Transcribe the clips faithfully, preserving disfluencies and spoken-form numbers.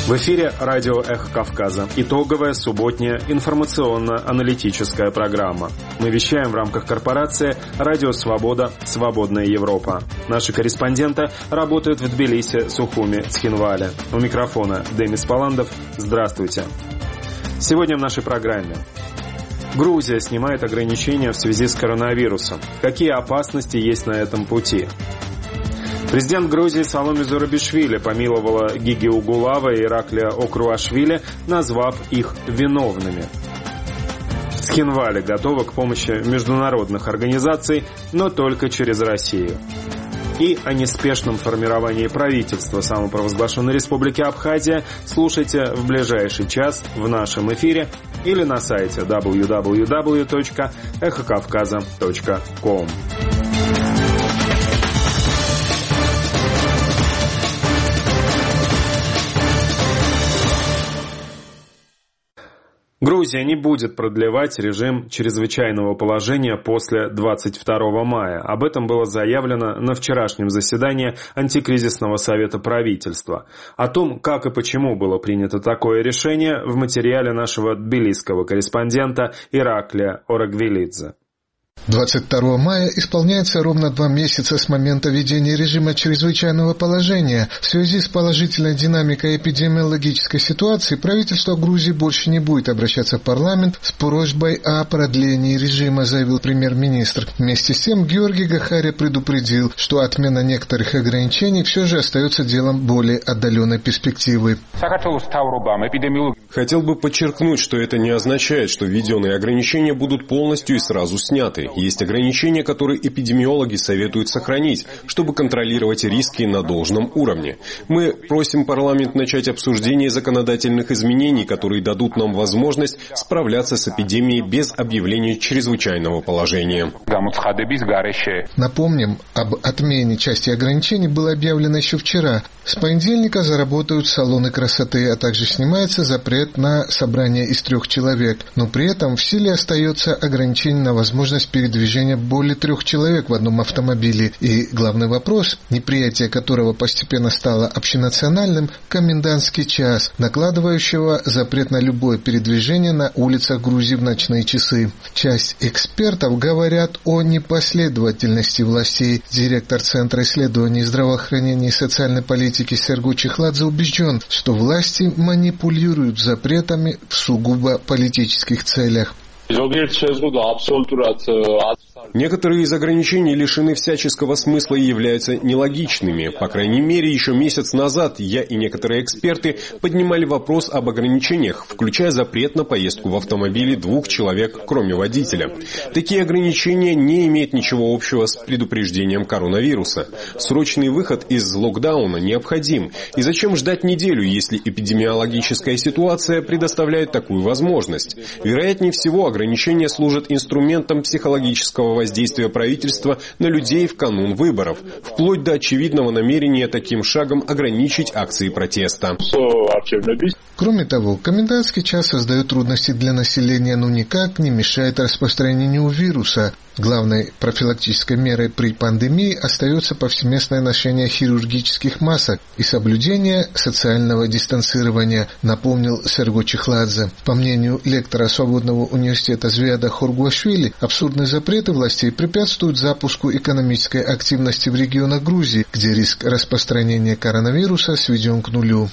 В эфире радио «Эхо Кавказа». Итоговая субботняя информационно-аналитическая программа. Мы вещаем в рамках корпорации «Радио Свобода. Свободная Европа». Наши корреспонденты работают в Тбилиси, Сухуми, Цхинвале. У микрофона Демис Паландов. Здравствуйте. Сегодня в нашей программе. Грузия снимает ограничения в связи с коронавирусом. Какие опасности есть на этом пути? Президент Грузии Саломе Зурабишвили помиловала Гиги Угулава и Ираклия Окруашвили, назвав их виновными. Цхинвале готова к помощи международных организаций, но только через Россию. И о неспешном формировании правительства самопровозглашенной Республики Абхазия слушайте в ближайший час в нашем эфире или на сайте дабл ю дабл ю дабл ю точка эхо кавказа точка ком. Грузия не будет продлевать режим чрезвычайного положения после двадцать второго мая. Об этом было заявлено на вчерашнем заседании антикризисного совета правительства. О том, как и почему было принято такое решение, в материале нашего тбилисского корреспондента Ираклия Орагвелидзе. двадцать второго мая исполняется ровно два месяца с момента введения режима чрезвычайного положения. В связи с положительной динамикой эпидемиологической ситуации правительство Грузии больше не будет обращаться в парламент с просьбой о продлении режима, заявил премьер-министр. Вместе с тем Георгий Гахария предупредил, что отмена некоторых ограничений все же остается делом более отдаленной перспективы. Хотел бы подчеркнуть, что это не означает, что введенные ограничения будут полностью и сразу сняты. Есть ограничения, которые эпидемиологи советуют сохранить, чтобы контролировать риски на должном уровне. Мы просим парламент начать обсуждение законодательных изменений, которые дадут нам возможность справляться с эпидемией без объявления чрезвычайного положения. Напомним, об отмене части ограничений было объявлено еще вчера. С понедельника заработают салоны красоты, а также снимается запрет на собрание из трех человек. Но при этом в силе остается ограничение на возможность передвижения более трех человек в одном автомобиле. И главный вопрос, неприятие которого постепенно стало общенациональным, комендантский час, накладывающего запрет на любое передвижение на улицах Грузии в ночные часы. Часть экспертов говорят о непоследовательности властей. Директор Центра исследований здравоохранения и социальной политики Серго Чехладзе убежден, что власти манипулируют запретами в сугубо политических целях. Некоторые из ограничений лишены всяческого смысла и являются нелогичными. По крайней мере, еще месяц назад я и некоторые эксперты поднимали вопрос об ограничениях, включая запрет на поездку в автомобиле двух человек, кроме водителя. Такие ограничения не имеют ничего общего с предупреждением коронавируса. Срочный выход из локдауна необходим. И зачем ждать неделю, если эпидемиологическая ситуация предоставляет такую возможность? Вероятнее всего, ограничения служат инструментом психологического воздействия правительства на людей в канун выборов, вплоть до очевидного намерения таким шагом ограничить акции протеста. Кроме того, комендантский час создает трудности для населения, но никак не мешает распространению вируса. Главной профилактической мерой при пандемии остается повсеместное ношение хирургических масок и соблюдение социального дистанцирования, напомнил Серго Чехладзе. По мнению лектора Свободного университета Звияда Хоргуашвили, абсурдные запреты властей препятствуют запуску экономической активности в регионах Грузии, где риск распространения коронавируса сведен к нулю.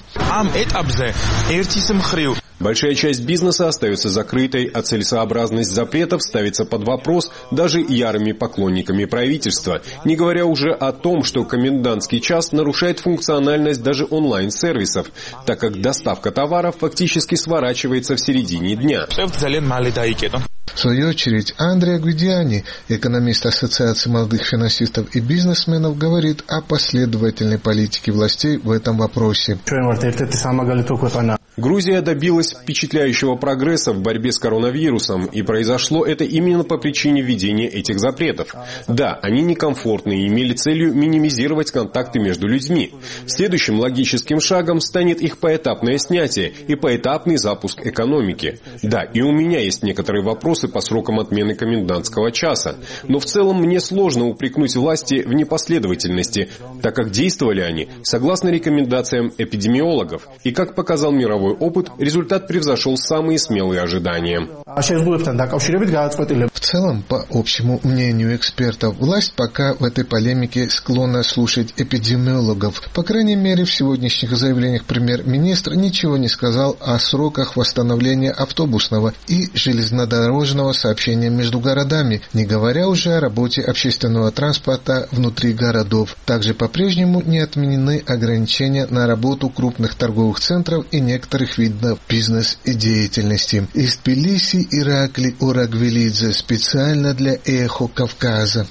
Большая часть бизнеса остается закрытой, а целесообразность запретов ставится под вопрос даже ярыми поклонниками правительства, не говоря уже о том, что комендантский час нарушает функциональность даже онлайн-сервисов, так как доставка товаров фактически сворачивается в середине дня. В свою очередь, Андреа Гвидиани, экономист Ассоциации молодых финансистов и бизнесменов, говорит о последовательной политике властей в этом вопросе. Грузия добилась впечатляющего прогресса в борьбе с коронавирусом, и произошло это именно по причине введения этих запретов. Да, они некомфортны и имели целью минимизировать контакты между людьми. Следующим логическим шагом станет их поэтапное снятие и поэтапный запуск экономики. Да, и у меня есть некоторые вопросы по срокам отмены комендантского часа, но в целом мне сложно упрекнуть власти в непоследовательности, так как действовали они согласно рекомендациям эпидемиологов, и, как показал мировой опыт, результат превзошел самые смелые ожидания. В целом, по общему мнению экспертов, власть пока в этой полемике склонна слушать эпидемиологов. По крайней мере, в сегодняшних заявлениях премьер-министр ничего не сказал о сроках восстановления автобусного и железнодорожного сообщения между городами, не говоря уже о работе общественного транспорта внутри городов. Также по-прежнему не отменены ограничения на работу крупных торговых центров и некоторых видов бизнес-деятельности. Из Тбилиси Иракли Урагвелидзе специально для «Эхо Кавказа».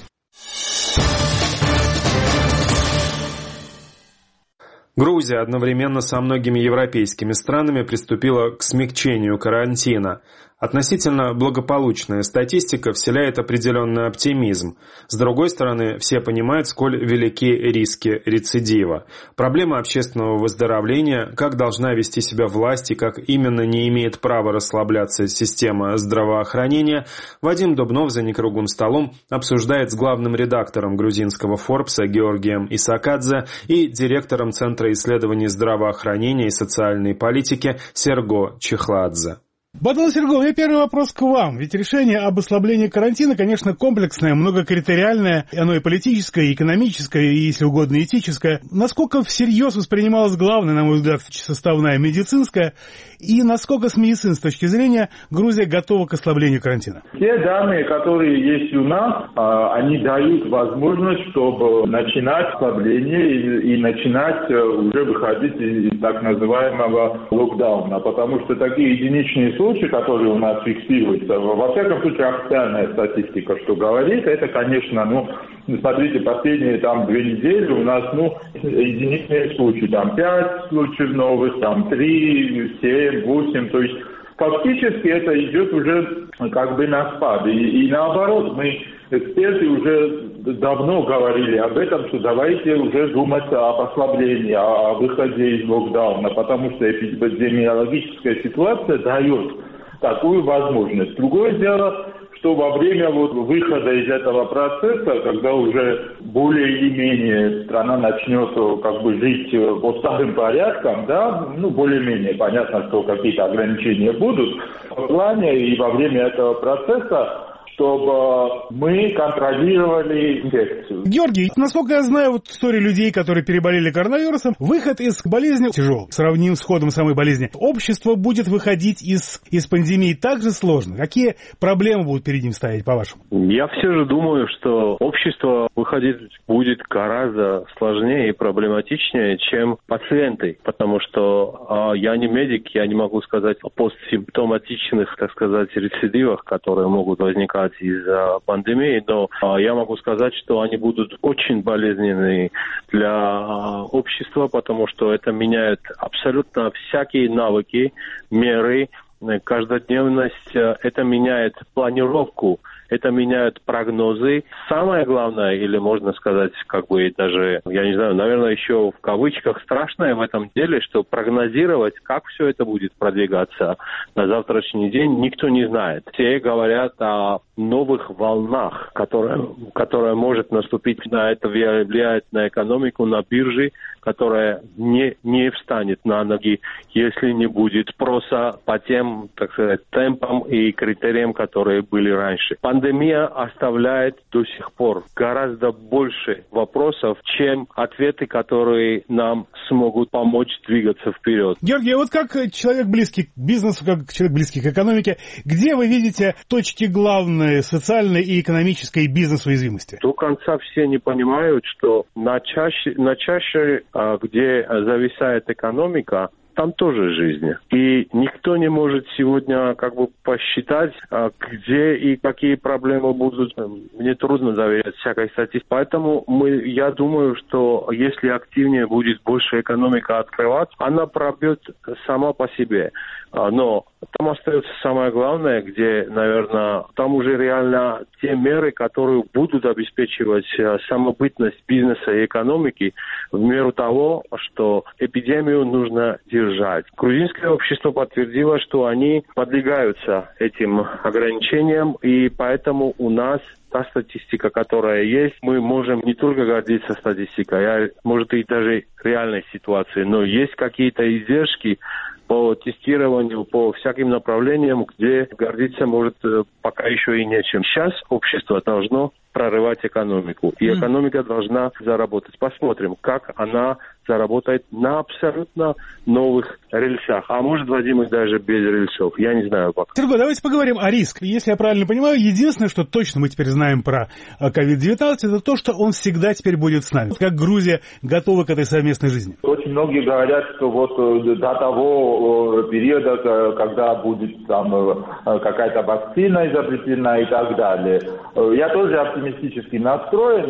Грузия одновременно со многими европейскими странами приступила к смягчению карантина. Относительно благополучная статистика вселяет определенный оптимизм. С другой стороны, все понимают, сколь велики риски рецидива. Проблема общественного выздоровления, как должна вести себя власть и как именно не имеет права расслабляться система здравоохранения, Вадим Дубнов за некруглым столом обсуждает с главным редактором грузинского «Форбса» Георгием Исакадзе и директором Центра исследований здравоохранения и социальной политики Серго Чехладзе. Батон Серго, у меня первый вопрос к вам. Ведь решение об ослаблении карантина, конечно, комплексное, многокритериальное. Оно и политическое, и экономическое, и, если угодно, этическое. Насколько всерьез воспринималось главное, на мой взгляд, составная медицинская, и насколько с медицинской точки зрения Грузия готова к ослаблению карантина? Те данные, которые есть у нас, они дают возможность, чтобы начинать ослабление и, и начинать уже выходить из так называемого локдауна. Потому что такие единичные случаи, которые у нас фиксируются, во всяком случае официальная статистика, что говорит, это, конечно, ну, смотрите, последние там две недели у нас, ну, единичные случаи, там пять случаев новых, там три, семь, восемь, то есть фактически это идет уже как бы на спад. И, и наоборот, мы, эксперты, уже давно говорили об этом, что давайте уже думать об ослаблении, о выходе из локдауна, потому что эпидемиологическая ситуация дает такую возможность. Другое дело, что во время вот выхода из этого процесса, когда уже более или менее страна начнет как бы жить по старым порядкам, да, ну более-менее понятно, что какие-то ограничения будут в плане и во время этого процесса, чтобы мы контролировали инфекцию. Георгий, насколько я знаю, вот истории людей, которые переболели коронавирусом, выход из болезни тяжел, сравним с ходом самой болезни. Общество будет выходить из, из пандемии так же сложно. Какие проблемы будут перед ним стоять, по-вашему? Я все же думаю, что общество выходить будет гораздо сложнее и проблематичнее, чем пациенты, потому что э, я не медик, я не могу сказать о постсимптоматичных, так сказать, рецидивах, которые могут возникать из-за пандемии, но а, я могу сказать, что они будут очень болезненны для а, общества, потому что это меняет абсолютно всякие навыки, меры, каждодневность, это меняет планировку, это меняет прогнозы. Самое главное, или можно сказать, как бы даже, я не знаю, наверное, еще в кавычках страшное в этом деле, что прогнозировать, как все это будет продвигаться на завтрашний день, никто не знает. Все говорят о новых волнах, которые, которые может наступить, на это влияет на экономику, на биржи, которая не, не встанет на ноги, если не будет спроса по тем, так сказать, темпам и критериям, которые были раньше. Пандемия оставляет до сих пор гораздо больше вопросов, чем ответы, которые нам смогут помочь двигаться вперед. Георгий, вот как человек близкий к бизнесу, как человек близкий к экономике, где вы видите точки главной социальной и экономической бизнес-уязвимости? До конца все не понимают, что на чаще, на чаще где зависает экономика, там тоже жизнь. И никто не может сегодня как бы посчитать, где и какие проблемы будут. Мне трудно доверять всякой статистике. Поэтому мы, я думаю, что если активнее будет больше экономика открывать, она пробьет сама по себе. Но там остается самое главное, где, наверное, там уже реально те меры, которые будут обеспечивать самобытность бизнеса и экономики в меру того, что эпидемию нужно держать. Грузинское общество подтвердило, что они подвигаются этим ограничениям, и поэтому у нас та статистика, которая есть, мы можем не только гордиться статистикой, а может и даже реальной ситуацией, но есть какие-то издержки по тестированию, по всяким направлениям, где гордиться может пока еще и нечем. Сейчас общество должно прорывать экономику, и экономика должна заработать. Посмотрим, как она заработает на абсолютно новых рельсах. А может, Вадим, и даже без рельсов. Я не знаю пока. Сергей, давайте поговорим о риске. Если я правильно понимаю, единственное, что точно мы теперь знаем про ковид девятнадцать, это то, что он всегда теперь будет с нами. Как Грузия готова к этой совместной жизни? Очень многие говорят, что вот до того периода, когда будет там какая-то вакцина изобретена и так далее. Я тоже оптимистически настроен,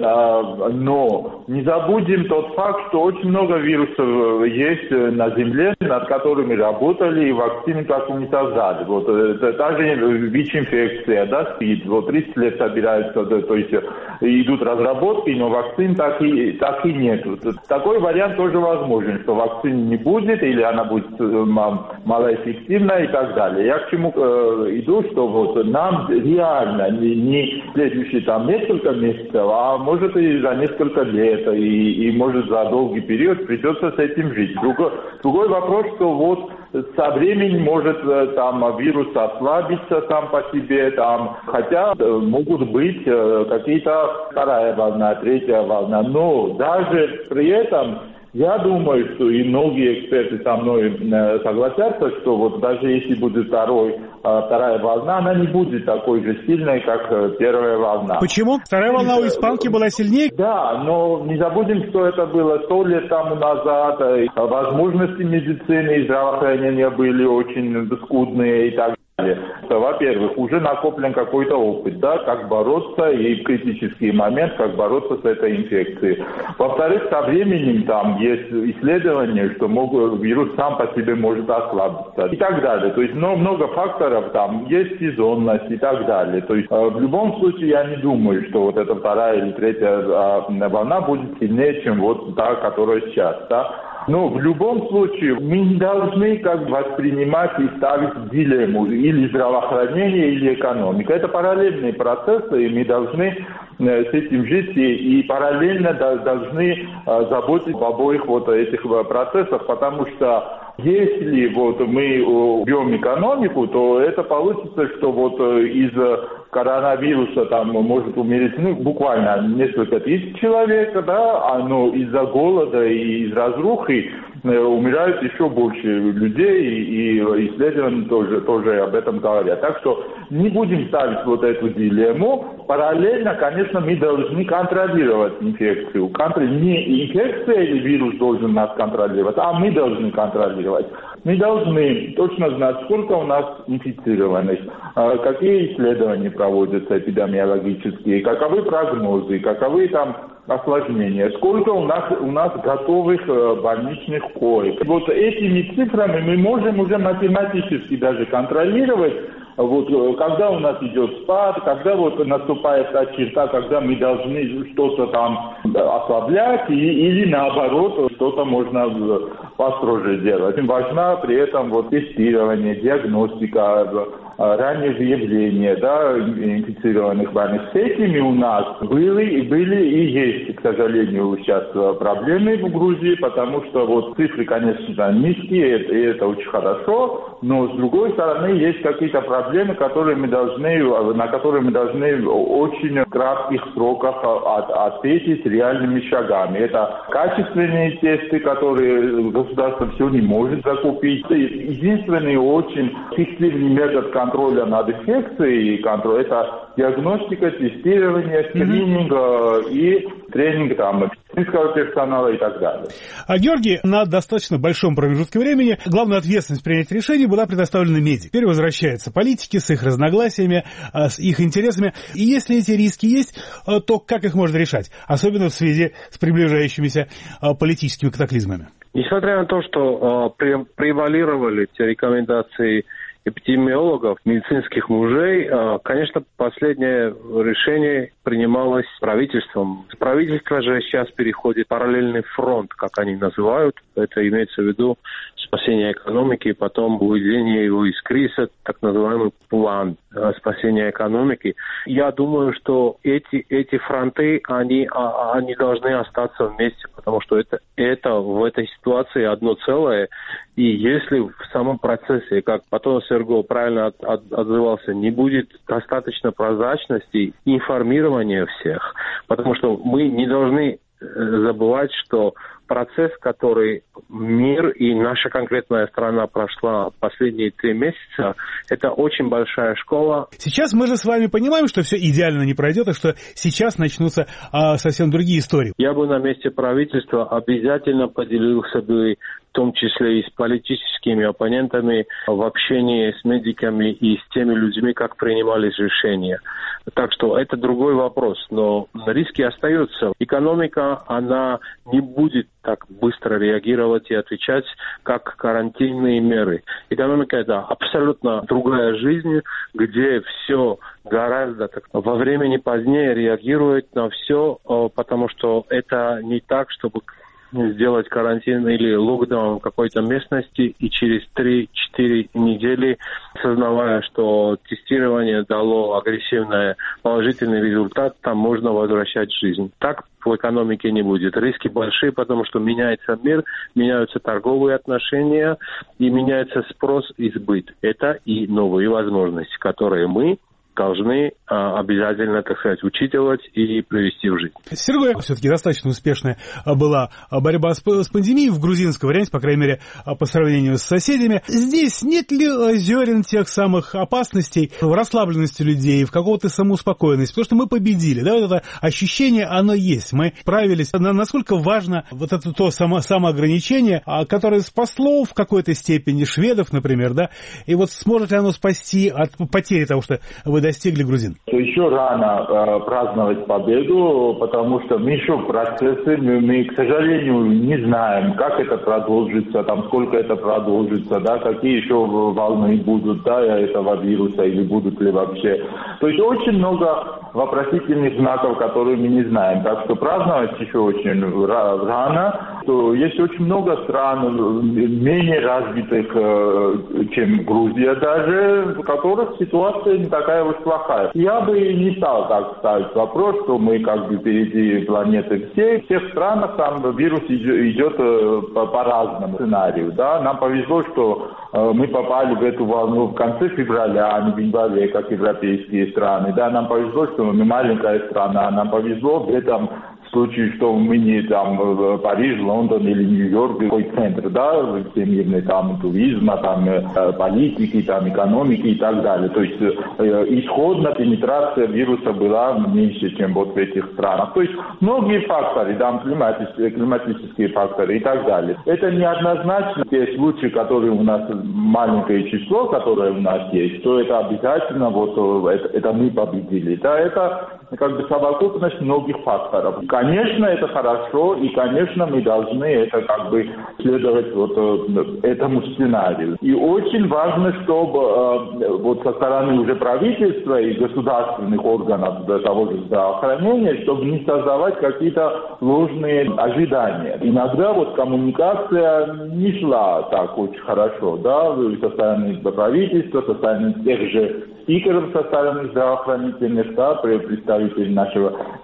но не забудем тот факт, что очень много вирусов есть на Земле, над которыми работали, и вакцины как не создали. Вот это та же ВИЧ-инфекция, да, СПИД, вот тридцать лет собираются, да, то есть идут разработки, но вакцин так и, так и нет. Такой вариант тоже возможен, что вакцин не будет, или она будет малоэффективна и так далее. Я к чему э, иду, что вот нам реально не, не следующие там несколько месяцев, а может и за несколько лет, и, и может за долгий период придется с этим жить. Другой, другой вопрос, что вот со временем может там вирус ослабиться сам по себе, там, хотя могут быть какие-то вторая волна, третья волна, но даже при этом я думаю, что и многие эксперты со мной согласятся, что вот даже если будет второй, вторая волна, она не будет такой же сильной, как первая волна. Почему? Вторая волна у испанки была сильнее? Да, но не забудем, что это было сто лет тому назад. Возможности медицины и здравоохранения были очень скудные и так далее. Во-первых, уже накоплен какой-то опыт, да, как бороться и в критический момент, как бороться с этой инфекцией. Во-вторых, со временем там есть исследования, что могут, вирус сам по себе может ослабиться и так далее. То есть много, много факторов там, есть сезонность и так далее. То есть в любом случае я не думаю, что вот эта вторая или третья волна будет сильнее, чем вот та, которая сейчас, да. Но в любом случае мы не должны как воспринимать и ставить дилемму или здравоохранение, или экономика. Это параллельные процессы, и мы должны с этим жить и, и параллельно должны заботиться об обоих вот этих процессах, потому что если вот мы убьем экономику, то это получится, что вот из коронавируса там может умереть, ну, буквально несколько тысяч человек, да, а но из-за голода и из разрухи умирают еще больше людей, и исследования тоже, тоже об этом говорят. Так что не будем ставить вот эту дилемму. Параллельно, конечно, мы должны контролировать инфекцию. Контр... Не инфекция или вирус должен нас контролировать, а мы должны контролировать. Мы должны точно знать, сколько у нас инфицированных, какие исследования проводятся эпидемиологические, каковы прогнозы, каковы там осложнения, сколько у нас, у нас готовых больничных коек. Вот этими цифрами мы можем уже математически даже контролировать, вот, когда у нас идет спад, когда вот наступает та черта, когда мы должны что-то там ослаблять, и, или наоборот, что-то можно построже делать. Важна при этом вот тестирование, диагностика, раннее выявление, да, инфицированных больных. С этими у нас были, были и есть, к сожалению, сейчас проблемы в Грузии, потому что вот цифры, конечно, низкие, и это очень хорошо, но с другой стороны есть какие-то проблемы, которые мы должны, на которые мы должны в очень кратких сроках от, ответить реальными шагами. Это качественные тесты, которые государство все не может закупить. Единственный очень эффективный метод контроля над инфекцией, контроль, это диагностика, тестирование, скрининг mm-hmm. и тренинг там, медицинского персонала и так далее. А Георгий, на достаточно большом промежутке времени главная ответственность принятия решений была предоставлена медикам. Теперь возвращаются политики с их разногласиями, с их интересами. И если эти риски есть, то как их можно решать? Особенно в связи с приближающимися политическими катаклизмами. Несмотря на то, что э, превалировали те рекомендации эпидемиологов, медицинских мужей, э, конечно, последнее решение принималось правительством. Правительство же сейчас переходит в параллельный фронт, как они называют. Это имеется в виду спасение экономики, потом выведение его из кризиса, так называемый план э, спасения экономики. Я думаю, что эти, эти фронты, они, а, они должны остаться вместе, потому что это, это в этой ситуации одно целое. И если в самом процессе, как потом Серго правильно от, от, отзывался, не будет достаточно прозрачности, информирования всех, потому что мы не должны забывать, что процесс, который мир и наша конкретная страна прошла последние три месяца, это очень большая школа. Сейчас мы же с вами понимаем, что все идеально не пройдет, и что сейчас начнутся а, совсем другие истории. Я бы на месте правительства обязательно поделился бы в том числе и с политическими оппонентами в общении с медиками и с теми людьми, как принимались решения. Так что это другой вопрос, но риски остаются. Экономика, она не будет так быстро реагировать и отвечать, как карантинные меры. Экономика – это абсолютно другая жизнь, где все гораздо так, во времени позднее реагирует на все, потому что это не так, чтобы сделать карантин или локдаун в какой-то местности и через три-четыре недели, сознавая, что тестирование дало агрессивный положительный результат, там можно возвращать жизнь. Так в экономике не будет. Риски большие, потому что меняется мир, меняются торговые отношения и меняется спрос и сбыт. Это и новые возможности, которые мы должны а, обязательно, так сказать, учитывать и привести в жизнь. Серго, все-таки достаточно успешная была борьба с, с пандемией в грузинском варианте, по крайней мере, по сравнению с соседями. Здесь нет ли зерен тех самых опасностей в расслабленности людей, в какого-то самоуспокоенности? Потому что мы победили, да, вот это ощущение, оно есть. Мы справились. Насколько важно вот это то само, самоограничение, которое спасло в какой-то степени шведов, например, да, и вот сможет ли оно спасти от потери того, что вы достигли грузин? Еще рано э, праздновать победу, потому что мы еще в процессе, мы, мы, к сожалению, не знаем, как это продолжится, там, сколько это продолжится, да, какие еще волны будут, да, этого вируса или будут ли вообще. То есть очень много вопросительных знаков, которые мы не знаем. Так что праздновать еще очень рано. То есть очень много стран, менее развитых, чем Грузия даже, в которых ситуация не такая уж плохая. Я бы не стал так ставить вопрос, что мы как бы впереди планеты всей. В всех странах там вирус идет по, по разному сценарию. Да? Нам повезло, что мы попали в эту волну в конце февраля, а не в январе, как европейские страны. Да? Нам повезло, что мы маленькая страна. Нам повезло в этом случае, что мы не там Париж, Лондон или Нью-Йорк, какой центр, да, всемирный там туризма, там политики, там экономики и так далее. То есть исходно пенетрация вируса была меньше, чем вот в этих странах. То есть многие факторы, там климатические, климатические факторы и так далее. Это неоднозначно те случаи, которые у нас маленькое число, которое у нас есть, то это обязательно вот это, это мы победили. Да, это как бы совокупность многих факторов. Конечно, это хорошо, и, конечно, мы должны это как бы следовать вот этому сценарию. И очень важно, чтобы вот со стороны уже правительства и государственных органов того же здравоохранения, чтобы не создавать какие-то ложные ожидания. Иногда вот коммуникация не шла так очень хорошо, да, со стороны правительства, со стороны тех же спикеров, со стороны здравоохранительных, да, представителей нашего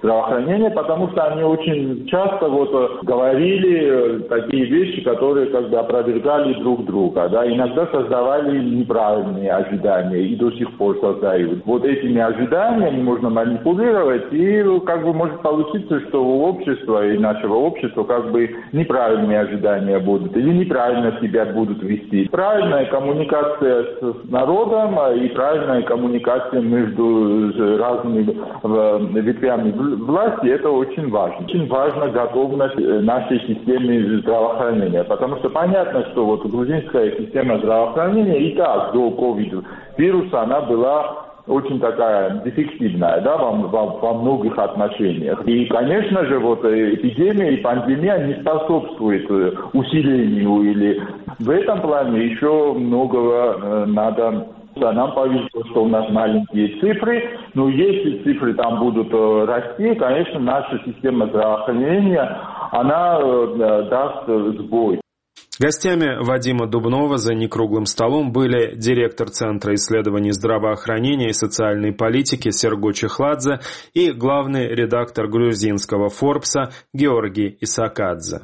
здравоохранения, потому что они очень часто вот говорили такие вещи, которые как бы опровергали друг друга, да, иногда создавали неправильные ожидания и до сих пор создают. Вот этими ожиданиями можно манипулировать, и как бы может получиться, что у общества и нашего общества как бы неправильные ожидания будут, или неправильно себя будут вести. Правильная коммуникация с народом и правильная коммуникация между разными ветвями власти, это очень важно. Очень важна готовность нашей системы здравоохранения, потому что понятно, что вот грузинская система здравоохранения и так до ковид-вируса она была очень такая дефективная, да, во, во, во многих отношениях. И, конечно же, вот эпидемия и пандемия не способствуют усилению, или в этом плане еще многого э, надо. Да, нам повезло, что у нас маленькие цифры, но если цифры там будут э, расти, конечно, наша система здравоохранения, она э, даст сбой. Гостями Вадима Дубнова за некруглым столом были директор Центра исследований здравоохранения и социальной политики Серго Чехладзе и главный редактор грузинского Форбса Георгий Исакадзе.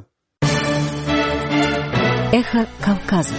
Эхо Кавказа.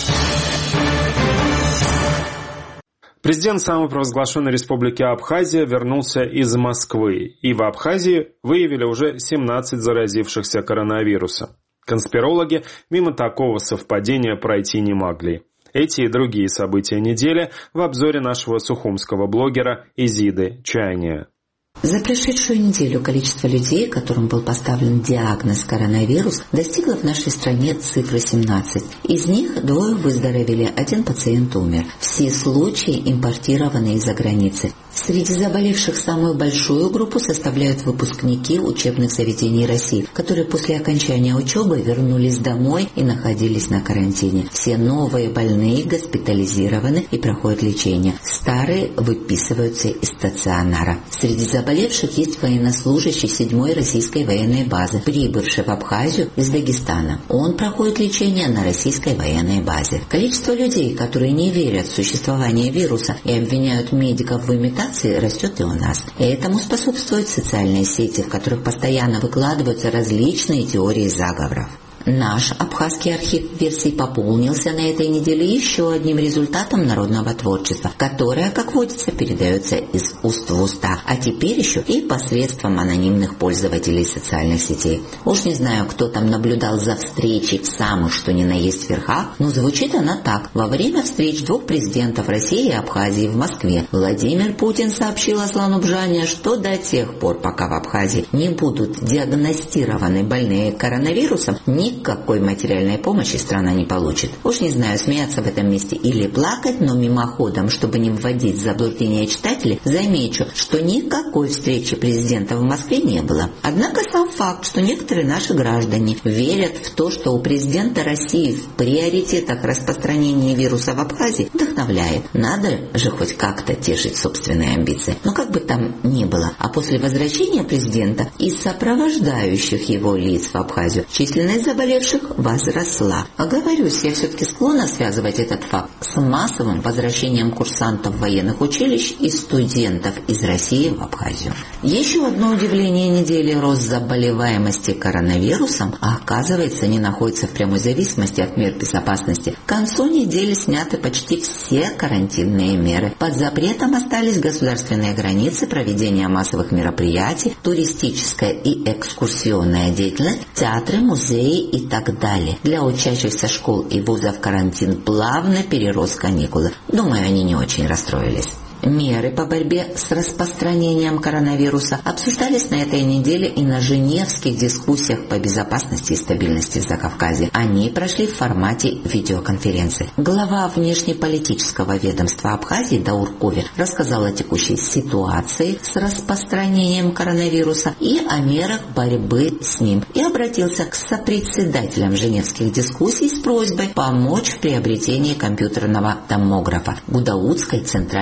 Президент самопровозглашенной республики Абхазия вернулся из Москвы, и в Абхазии выявили уже семнадцать заразившихся коронавирусом. Конспирологи мимо такого совпадения пройти не могли. Эти и другие события недели в обзоре нашего сухумского блогера Изиды Чайния. За прошедшую неделю количество людей, которым был поставлен диагноз коронавирус, достигло в нашей стране цифры семнадцать. Из них двое выздоровели, один пациент умер. Все случаи импортированы из-за границы. Среди заболевших самую большую группу составляют выпускники учебных заведений России, которые после окончания учебы вернулись домой и находились на карантине. Все новые больные госпитализированы и проходят лечение. Старые выписываются из стационара. Среди заболевших есть военнослужащий седьмой российской военной базы, прибывший в Абхазию из Дагестана. Он проходит лечение на российской военной базе. Количество людей, которые не верят в существование вируса и обвиняют медиков в имитации, растет и у нас. И этому способствуют социальные сети, в которых постоянно выкладываются различные теории заговоров. Наш абхазский архив версий пополнился на этой неделе еще одним результатом народного творчества, которое, как водится, передается из уст в уста, а теперь еще и посредством анонимных пользователей социальных сетей. Уж не знаю, кто там наблюдал за встречей в самых что ни на есть верхах, но звучит она так. Во время встреч двух президентов России и Абхазии в Москве Владимир Путин сообщил Аслану Бжане, что до тех пор, пока в Абхазии не будут диагностированы больные коронавирусом, ни никакой материальной помощи страна не получит. Уж не знаю, смеяться в этом месте или плакать, но мимоходом, чтобы не вводить в заблуждение читателей, замечу, что никакой встречи президента в Москве не было. Однако сам факт, что некоторые наши граждане верят в то, что у президента России в приоритетах распространения вируса в Абхазии, вдохновляет. Надо же хоть как-то тешить собственные амбиции. Но как бы там ни было, а после возвращения президента и сопровождающих его лиц в Абхазию численность заболевших возросла. Оговорюсь, я все-таки склонна связывать этот факт с массовым возвращением курсантов военных училищ и студентов из России в Абхазию. Еще одно удивление недели: рост заболеваемости коронавирусом, а оказывается, не находится в прямой зависимости от мер безопасности. К концу недели сняты почти все карантинные меры. Под запретом остались государственные границы, проведение массовых мероприятий, туристическая и экскурсионная деятельность, театры, музеи и так далее. Для учащихся школ и вузов карантин плавно перерос каникулы. Думаю, они не очень расстроились. Меры по борьбе с распространением коронавируса обсуждались на этой неделе и на женевских дискуссиях по безопасности и стабильности в Закавказье. Они прошли в формате видеоконференции. Глава внешнеполитического ведомства Абхазии Даур Кови рассказал о текущей ситуации с распространением коронавируса и о мерах борьбы с ним, и обратился к сопредседателям женевских дискуссий с просьбой помочь в приобретении компьютерного томографа Гудаутской центральной районной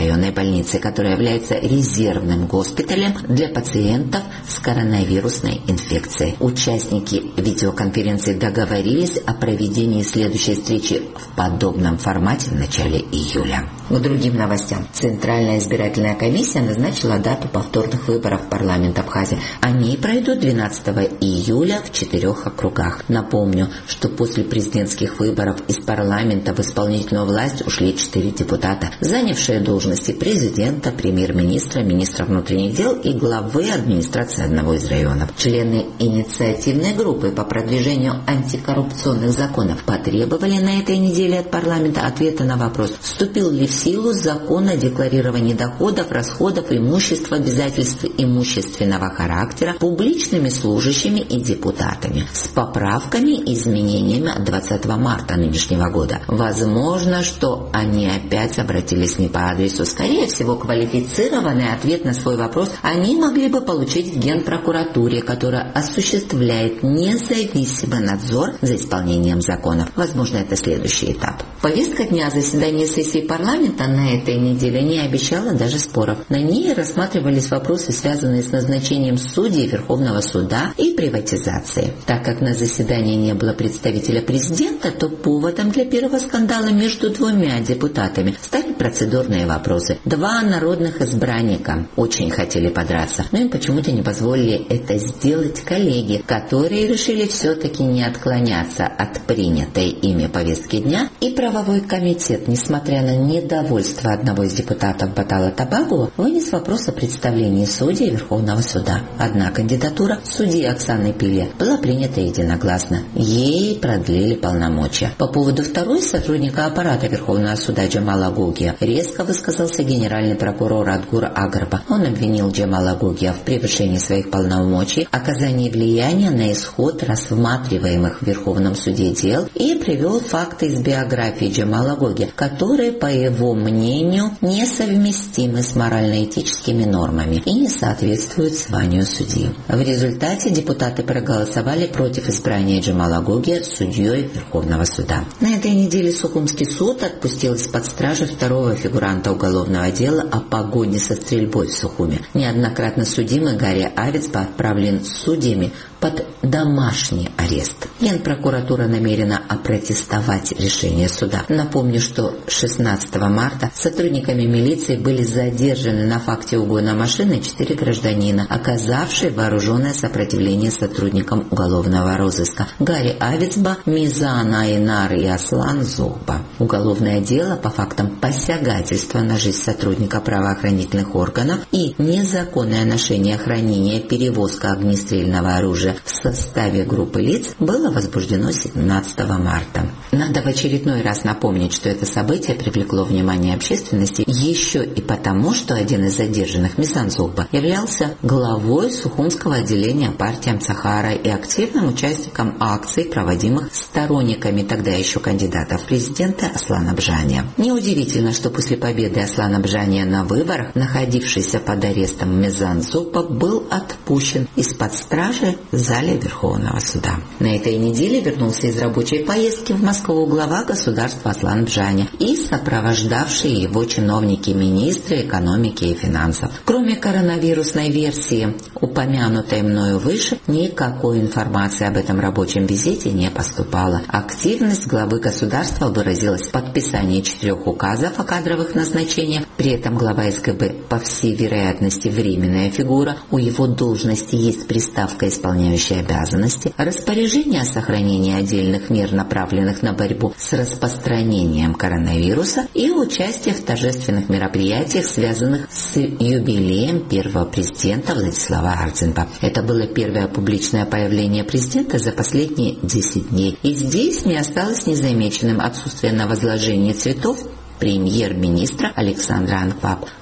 районной больницы, которая является резервным госпиталем для пациентов с коронавирусной инфекцией. Участники видеоконференции договорились о проведении следующей встречи в подобном формате в начале июля. К другим новостям. Центральная избирательная комиссия назначила дату повторных выборов в парламент Абхазии. Они пройдут двенадцатого июля в четырех округах. Напомню, что после президентских выборов из парламента в исполнительную власть ушли четыре депутата, занявшие должности президента, премьер-министра, министра внутренних дел и главы администрации одного из районов. Члены инициативной группы по продвижению антикоррупционных законов потребовали на этой неделе от парламента ответа на вопрос, вступил ли в силу закон о декларировании доходов, расходов, имущества, обязательств имущественного характера публичными служащими и депутатами с поправками и изменениями от двадцатого марта нынешнего года. Возможно, что они опять обратились не по адресу. Скорее всего, квалифицированный ответ на свой вопрос они могли бы получить в Генпрокуратуре, которая осуществляет независимый надзор за исполнением законов. Возможно, это следующий этап. Повестка дня заседания сессии парламента на этой неделе не обещала даже споров. На ней рассматривались вопросы, связанные с назначением судей Верховного суда и приватизацией. Так как на заседании не было представителя президента, то поводом для первого скандала между двумя депутатами стали процедурные вопросы. Два народных избранника очень хотели подраться, но им почему-то не позволили это сделать коллеги, которые решили все-таки не отклоняться от принятой ими повестки дня, и правовой комитет, несмотря на недовольство одного из депутатов Батала Табагова, вынес вопрос о представлении судей Верховного суда. Одна кандидатура, судьи Оксаны Пиле, была принята единогласно. Ей продлили полномочия. По поводу второй сотрудника аппарата Верховного суда Джамала Гугия резко высказался генеральный прокурор Адгур Агарба. Он обвинил Джамала Гугия в превышении своих полномочий, оказании влияния на исход рассматриваемых в Верховном суде дел и привел факты из биографии Джамала Гугия, которые, по его мнению, несовместимы с морально-этическими нормами и не соответствуют званию судьи. В результате депутаты проголосовали против избрания Джамала Гугия судьей Верховного суда. На этой неделе Сухумский суд отпустил из-под стражи второго фигуранта уголовного дела о погоне со стрельбой в Сухуме. Неоднократно судимый Гарри Авицба отправлен судьями под домашний арест. Генпрокуратура намерена опротестовать решение суда. Напомню, что шестнадцатого марта сотрудниками милиции были задержаны на факте угона машины четыре гражданина, оказавшие вооруженное сопротивление сотрудникам уголовного розыска: Гарри Авицба, Мизан Айнар и Аслан Зугба. Уголовное дело по фактам посягательства на жизнь сотрудника правоохранительных органов и незаконное ношение, хранение, перевозка огнестрельного оружия в составе группы лиц было возбуждено семнадцатого марта. Надо в очередной раз напомнить, что это событие привлекло внимание общественности еще и потому, что один из задержанных, Мизан Зугба, являлся главой Сухумского отделения партии Амцахара и активным участником акций, проводимых сторонниками тогда еще кандидата в президенты Аслана Бжания. Неудивительно, что после победы Аслана Бжания на выборах находившийся под арестом Мизан Зугба был отпущен из-под стражи в зале Верховного суда. На этой неделе вернулся из рабочей поездки в Москву глава государства Аслан Бжания и сопровождавшие его чиновники, министры экономики и финансов. Кроме коронавирусной версии, упомянутой мною выше, никакой информации об этом рабочем визите не поступало. Активность главы государства выразилась в подписании четырех указов о кадровых назначениях. При этом глава СГБ, по всей вероятности, временная фигура, у его должности есть приставка «исполняющая обязанности», распоряжение о сохранении отдельных мер, направленных на борьбу с распространением коронавируса, и участие в торжественных мероприятиях, связанных с юбилеем первого президента Владислава Ардзинба. Это было первое публичное появление президента за последние десять дней. И здесь не осталось незамеченным отсутствие на возложении цветов премьер-министра Александра Анкваб.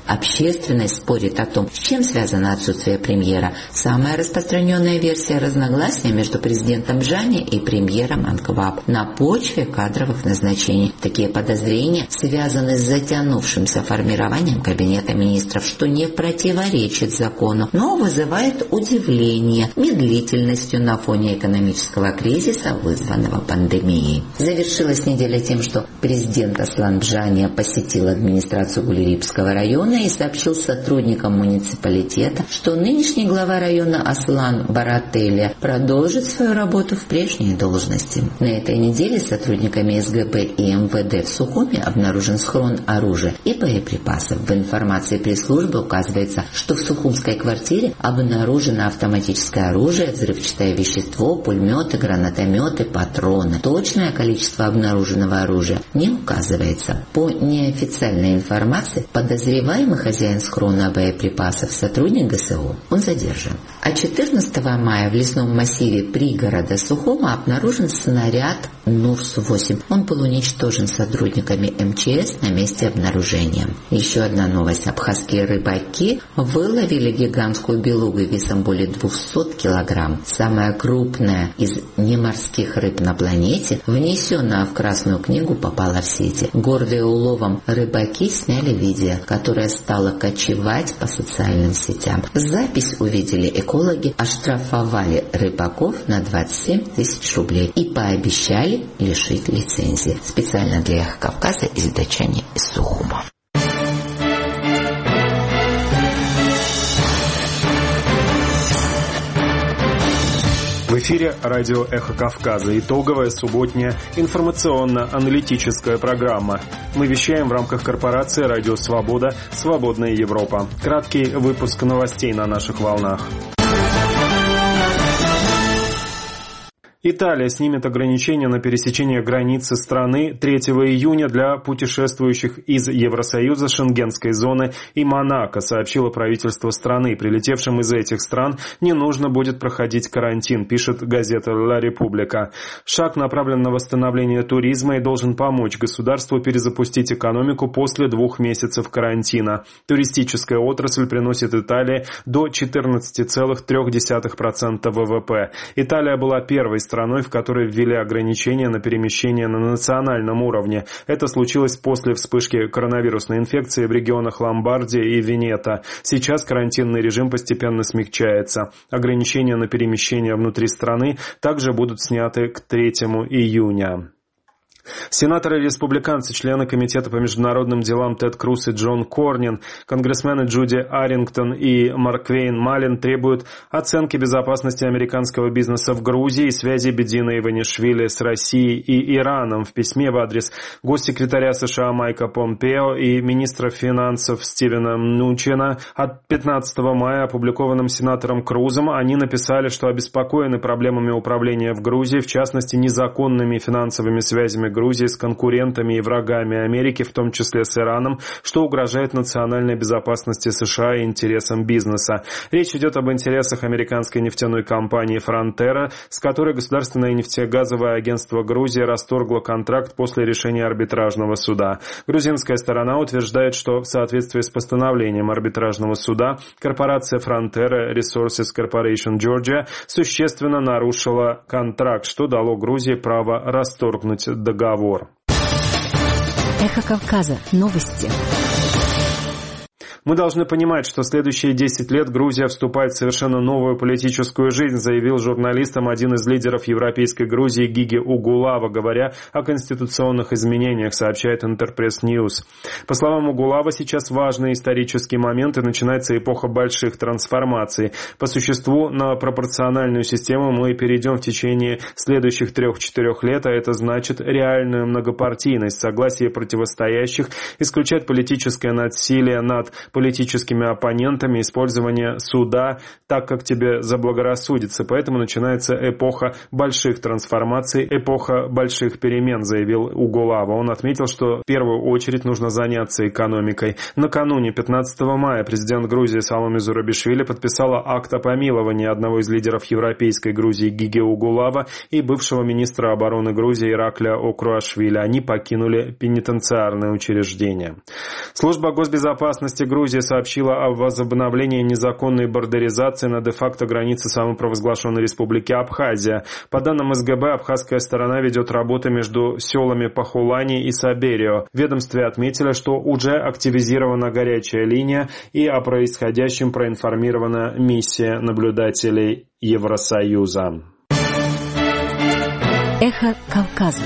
Общественность спорит о том, с чем связано отсутствие премьера. Самая распространенная версия — разногласия между президентом Бжани и премьером Ангваб на почве кадровых назначений. Такие подозрения связаны с затянувшимся формированием кабинета министров, что не противоречит закону, но вызывает удивление медлительностью на фоне экономического кризиса, вызванного пандемией. Завершилась неделя тем, что президент Аслан Бжани посетил администрацию Гулирипского района и сообщил сотрудникам муниципалитета, что нынешний глава района Аслан Барателя продолжит свою работу в прежней должности. На этой неделе сотрудниками СГБ и МВД в Сухуме обнаружен схрон оружия и боеприпасов. В информации пресс-службы указывается, что в сухумской квартире обнаружено автоматическое оружие, взрывчатое вещество, пулеметы, гранатометы, патроны. Точное количество обнаруженного оружия не указывается. По неофициальной информации, подозреваемый хозяин схрона боеприпасов — сотрудник ГСО. Он задержан. А четырнадцатого мая в лесном массиве пригорода Сухума обнаружен снаряд Нурс восемь. Он был уничтожен сотрудниками эм че эс на месте обнаружения. Еще одна новость. Абхазские рыбаки выловили гигантскую белугу весом более двухсот килограмм. Самая крупная из неморских рыб на планете, внесенная в Красную книгу, попала в сети. Гордые уловом рыбаки сняли видео, которое стало кочевать по социальным сетям. Запись увидели экологи, оштрафовали рыбаков на двадцать семь тысяч рублей и пообещали лишить лицензии. Специально для Эхо Кавказа из Дачани из Сухума. В эфире радио «Эхо Кавказа». Итоговая субботняя информационно-аналитическая программа. Мы вещаем в рамках корпорации «Радио Свобода. Свободная Европа». Краткий выпуск новостей на наших волнах. Италия снимет ограничения на пересечение границы страны третьего июня для путешествующих из Евросоюза, Шенгенской зоны и Монако, сообщило правительство страны. Прилетевшим из этих стран не нужно будет проходить карантин, пишет газета «Ла Република». Шаг направлен на восстановление туризма и должен помочь государству перезапустить экономику после двух месяцев карантина. Туристическая отрасль приносит Италии до четырнадцать целых три десятых процента вэ вэ пэ. Италия была первой страной, в которой ввели ограничения на перемещение на национальном уровне. Это случилось после вспышки коронавирусной инфекции в регионах Ломбардия и Венето. Сейчас карантинный режим постепенно смягчается. Ограничения на перемещение внутри страны также будут сняты к третьему июня. Сенаторы-республиканцы, члены Комитета по международным делам Тед Круз и Джон Корнин, конгрессмены Джуди Арингтон и Марквейн Малин требуют оценки безопасности американского бизнеса в Грузии и связи Бедина Иванишвили с Россией и Ираном. В письме в адрес госсекретаря США Майка Помпео и министра финансов Стивена Мнучина от пятнадцатого мая, опубликованным сенатором Крузом, они написали, что обеспокоены проблемами управления в Грузии, в частности незаконными финансовыми связями Грузии с конкурентами и врагами Америки, в том числе с Ираном, что угрожает национальной безопасности США и интересам бизнеса. Речь идет об интересах американской нефтяной компании «Фронтера», с которой Государственное нефтегазовое агентство Грузии расторгло контракт после решения арбитражного суда. Грузинская сторона утверждает, что в соответствии с постановлением арбитражного суда корпорация «Фронтера Resources Corporation Georgia» существенно нарушила контракт, что дало Грузии право расторгнуть договор. Эхо Кавказа. Новости. Мы должны понимать, что следующие десять лет Грузия вступает в совершенно новую политическую жизнь, заявил журналистам один из лидеров европейской Грузии Гиги Угулава, говоря о конституционных изменениях, сообщает Интерпресс Ньюс. По словам Угулава, сейчас важный исторический момент и начинается эпоха больших трансформаций. По существу на пропорциональную систему мы перейдем в течение следующих трех-четырех лет, а это значит реальную многопартийность, согласие противостоящих, исключать политическое насилие над политическими оппонентами, использование суда так, как тебе заблагорассудится. Поэтому начинается эпоха больших трансформаций, эпоха больших перемен, заявил Угулава. Он отметил, что в первую очередь нужно заняться экономикой. Накануне пятнадцатого мая президент Грузии Саломе Зурабишвили подписала акт о помиловании одного из лидеров европейской Грузии Гиги Угулава и бывшего министра обороны Грузии Иракля Окруашвили. Они покинули пенитенциарное учреждение. Служба госбезопасности Грузии Грузия сообщила о возобновлении незаконной бордеризации на де-факто границе самопровозглашенной республики Абхазия. По данным эс гэ бэ, абхазская сторона ведет работы между селами Пахулани и Саберио. В ведомстве отметили, что уже активизирована горячая линия и о происходящем проинформирована миссия наблюдателей Евросоюза. Эхо Кавказа.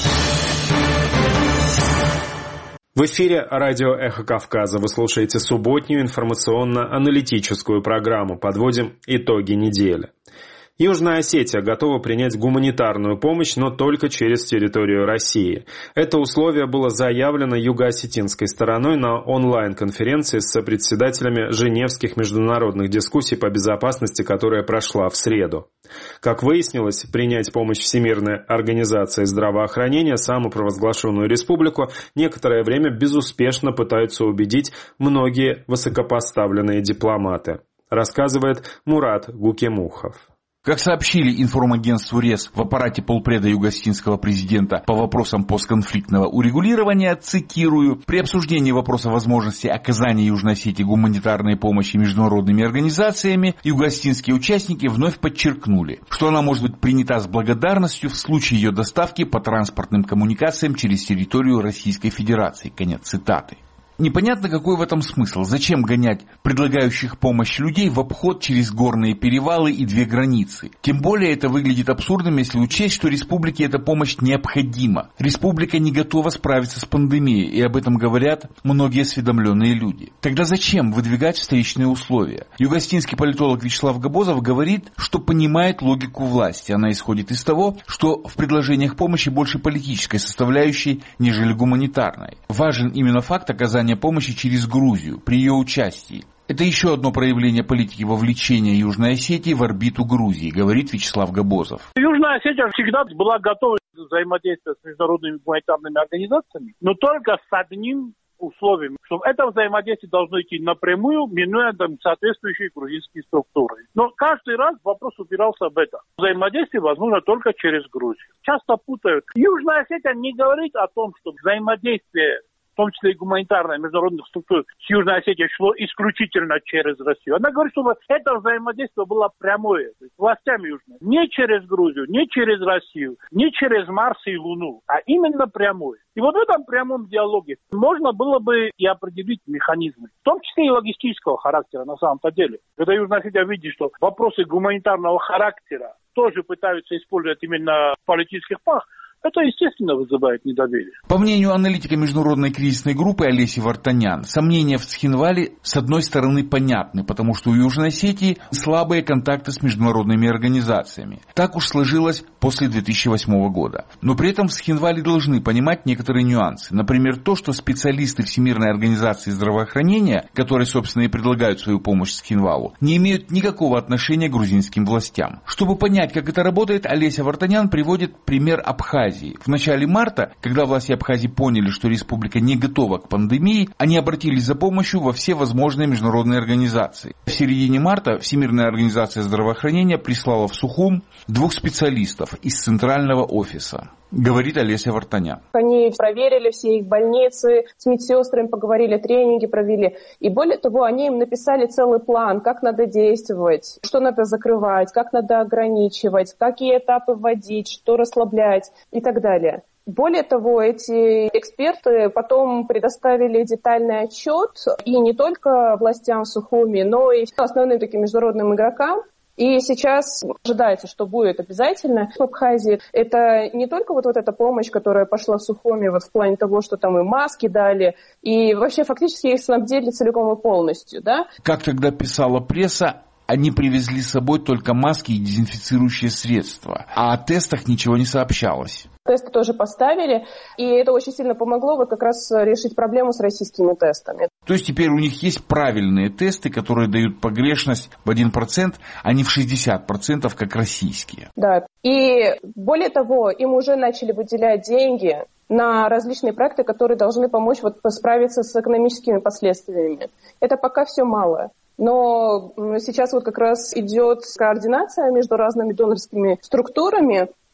В эфире радио «Эхо Кавказа». Вы слушаете субботнюю информационно-аналитическую программу. Подводим итоги недели. Южная Осетия готова принять гуманитарную помощь, но только через территорию России. Это условие было заявлено юго-осетинской стороной на онлайн-конференции с сопредседателями Женевских международных дискуссий по безопасности, которая прошла в среду. Как выяснилось, принять помощь Всемирной организации здравоохранения, самопровозглашенную республику, некоторое время безуспешно пытаются убедить многие высокопоставленные дипломаты, рассказывает Мурат Гукемухов. Как сообщили информагентству РЕС в аппарате полпреда юго-осетинского президента по вопросам постконфликтного урегулирования, цитирую, при обсуждении вопроса возможности оказания Южной Осетии гуманитарной помощи международными организациями, юго-осетинские участники вновь подчеркнули, что она может быть принята с благодарностью в случае ее доставки по транспортным коммуникациям через территорию Российской Федерации. Конец цитаты. Непонятно, какой в этом смысл. Зачем гонять предлагающих помощь людей в обход через горные перевалы и две границы? Тем более это выглядит абсурдным, если учесть, что республике эта помощь необходима. Республика не готова справиться с пандемией, и об этом говорят многие осведомленные люди. Тогда зачем выдвигать встречные условия? Юго-осетинский политолог Вячеслав Габозов говорит, что понимает логику власти. Она исходит из того, что в предложениях помощи больше политической составляющей, нежели гуманитарной. Важен именно факт оказания помощи через Грузию при ее участии. Это еще одно проявление политики вовлечения Южной Осетии в орбиту Грузии, говорит Вячеслав Габозов. Южная Осетия всегда была готова взаимодействовать с международными гуманитарными организациями, но только с одним условием, что это взаимодействие должно идти напрямую, минуя там соответствующие грузинские структуры. Но каждый раз вопрос упирался в это. Взаимодействие возможно только через Грузию. Часто путают. Южная Осетия не говорит о том, что взаимодействие, в том числе и гуманитарная международных структур, с Южной Осетией шло исключительно через Россию. Она говорит, что это взаимодействие было прямое, то есть властями Южной. Не через Грузию, не через Россию, не через Марс и Луну, а именно прямое. И вот в этом прямом диалоге можно было бы и определить механизмы, в том числе и логистического характера на самом-то деле. Когда Южная Осетия видит, что вопросы гуманитарного характера тоже пытаются использовать именно в политических планах, это, естественно, вызывает недоверие. По мнению аналитика международной кризисной группы Олеси Вартанян, сомнения в Цхинвале с одной стороны понятны, потому что у Южной Осетии слабые контакты с международными организациями. Так уж сложилось после две тысячи восьмого года. Но при этом в Цхинвале должны понимать некоторые нюансы. Например, то, что специалисты Всемирной организации здравоохранения, которые, собственно, и предлагают свою помощь Цхинвалу, не имеют никакого отношения к грузинским властям. Чтобы понять, как это работает, Олеся Вартанян приводит пример Абхазии. В начале марта, когда власти Абхазии поняли, что республика не готова к пандемии, они обратились за помощью во все возможные международные организации. В середине марта Всемирная организация здравоохранения прислала в Сухум двух специалистов из центрального офиса. Говорит Олеся Вартанян. Они проверили все их больницы, с медсестрами поговорили, тренинги провели. И более того, они им написали целый план, как надо действовать, что надо закрывать, как надо ограничивать, какие этапы вводить, что расслаблять и так далее. Более того, эти эксперты потом предоставили детальный отчет и не только властям Сухуми, но и основным таким международным игрокам. И сейчас ожидается, что будет обязательно в Абхазии. Это не только вот, вот эта помощь, которая пошла в Сухуми, вот в плане того, что там и маски дали, и вообще фактически их снабдили целиком и полностью, да? Как тогда писала пресса, они привезли с собой только маски и дезинфицирующие средства, а о тестах ничего не сообщалось. Тесты тоже поставили, и это очень сильно помогло вот как раз решить проблему с российскими тестами. То есть теперь у них есть правильные тесты, которые дают погрешность в один процент, а не в шестьдесят процентов, как российские. Да, и более того, им уже начали выделять деньги на различные проекты, которые должны помочь вот справиться с экономическими последствиями. Это пока все мало. Но сейчас вот как раз идет координация между разными донорскими структурами.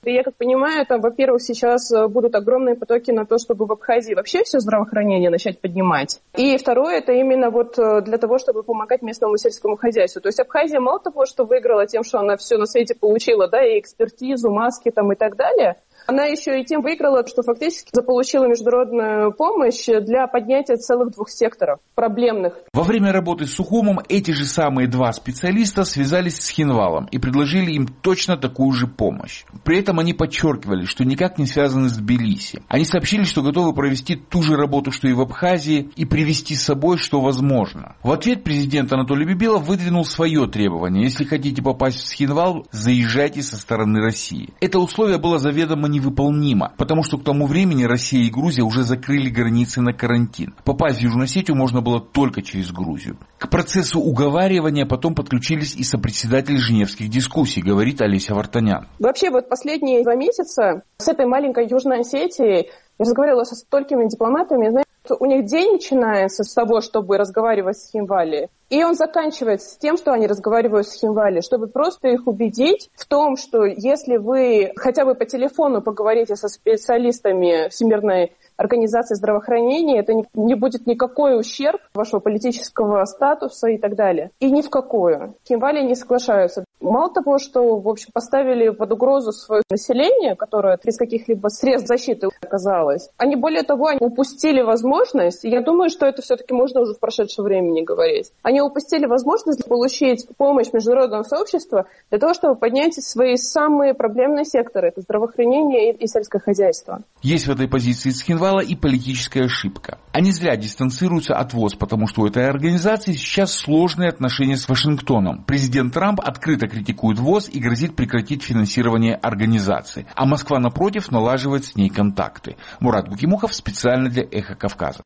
И я как понимаю, там, во-первых, сейчас будут огромные потоки на то, чтобы в Абхазии вообще все здравоохранение начать поднимать. И второе, это именно вот для того, чтобы помогать местному сельскому хозяйству. То есть Абхазия мало того, что выиграла тем, что она все на свете получила, да, и экспертизу, маски там и так далее, она еще и тем выиграла, что фактически заполучила международную помощь для поднятия целых двух секторов проблемных. Во время работы с Сухумом эти же самые два специалиста связались с Хинвалом и предложили им точно такую же помощь. При этом они подчеркивали, что никак не связаны с Тбилиси. Они сообщили, что готовы провести ту же работу, что и в Абхазии, и привести с собой, что возможно. В ответ президент Анатолий Бибилов выдвинул свое требование. Если хотите попасть в Схинвал, заезжайте со стороны России. Это условие было заведомо невыполнимо, потому что к тому времени Россия и Грузия уже закрыли границы на карантин. Попасть в Южную Осетию можно было только через Грузию. К процессу уговаривания потом подключились и сопредседатели женевских дискуссий, говорит Олеся Вартанян. Вообще вот последние два месяца с этой маленькой Южной Осетией я разговаривала со столькими дипломатами, знаете, у них день начинается с того, чтобы разговаривать с Хинвали, и он заканчивается с тем, что они разговаривают с Хинвали, чтобы просто их убедить в том, что если вы хотя бы по телефону поговорите со специалистами Всемирной организации здравоохранения, это не, не будет никакой ущерб вашего политического статуса и так далее. И ни в какую. Хинвали не соглашаются. Мало того, что, в общем, поставили под угрозу свое население, которое без каких-либо средств защиты оказалось, они, более того, они упустили возможность, и я думаю, что это все-таки можно уже в прошедшем времени говорить, они упустили возможность получить помощь международного сообщества для того, чтобы поднять свои самые проблемные секторы, это здравоохранение и, и сельское хозяйство. Есть в этой позиции Цхинвала и политическая ошибка. Они зря дистанцируются от ВОЗ, потому что у этой организации сейчас сложные отношения с Вашингтоном. Президент Трамп открыто критикует ВОЗ и грозит прекратить финансирование организации. А Москва, напротив, налаживает с ней контакты. Мурат Гукимухов специально для «Эхо Кавказа».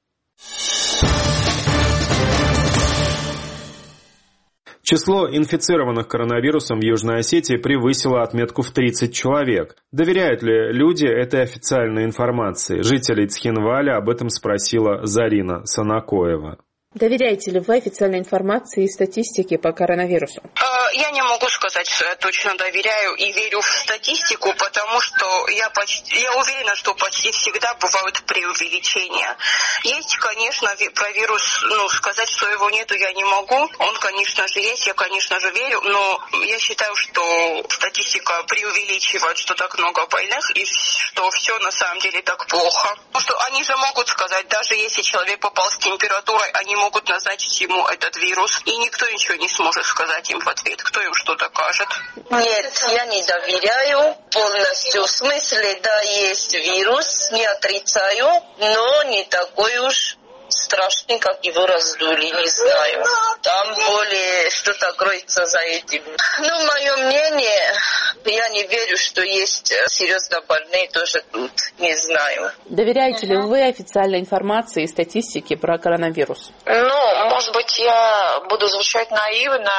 Число инфицированных коронавирусом в Южной Осетии превысило отметку в тридцать человек. Доверяют ли люди этой официальной информации? Жителей Цхинваля об этом спросила Зарина Санакоева. Доверяете ли вы официальной информации и статистике по коронавирусу? Я не могу сказать, что я точно доверяю и верю в статистику, потому что я почти, я уверена, что почти всегда бывают преувеличения. Есть, конечно, про вирус, ну, сказать, что его нету, я не могу. Он, конечно же, есть, я, конечно же, верю, но я считаю, что статистика преувеличивает, что так много больных, и что все на самом деле так плохо. Потому что они же могут сказать, даже если человек попал с температурой, они могут назначить ему этот вирус, и никто ничего не сможет сказать им в ответ. Кто им что докажет? Нет, я не доверяю полностью. В смысле, да, есть вирус, не отрицаю, но не такой уж страшный, как его раздули, не знаю. Там более что-то кроется за этим. Ну, мое мнение, я не верю, что есть серьезно больные тоже тут, не знаю. Доверяете ли вы официальной информации и статистике про коронавирус? Ну, может быть, я буду звучать наивно,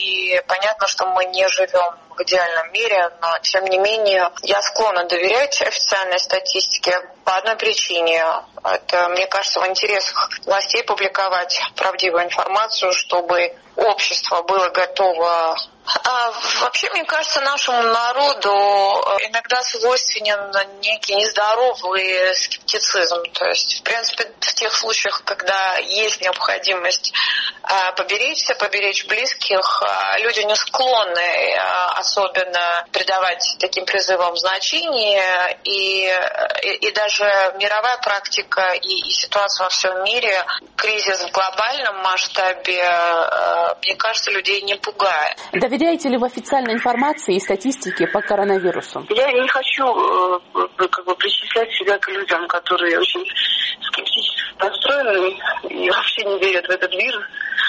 и понятно, что мы не живем в идеальном мире, но, тем не менее, я склонна доверять официальной статистике по одной причине. Это, мне кажется, в интересах властей публиковать правдивую информацию, чтобы общество было готово. А вообще, мне кажется, нашему народу иногда свойственен некий нездоровый скептицизм. То есть, в принципе, в тех случаях, когда есть необходимость поберечься, поберечь близких, люди не склонны особенно придавать таким призывам значение. И, и, и даже мировая практика и, и ситуация во всем мире, кризис в глобальном масштабе, мне кажется, людей не пугает. Доверяете ли вы официальной информации и статистике по коронавирусу? Я не хочу э, как бы причислять себя к людям, которые очень скептически настроены и вообще не верят в этот вирус.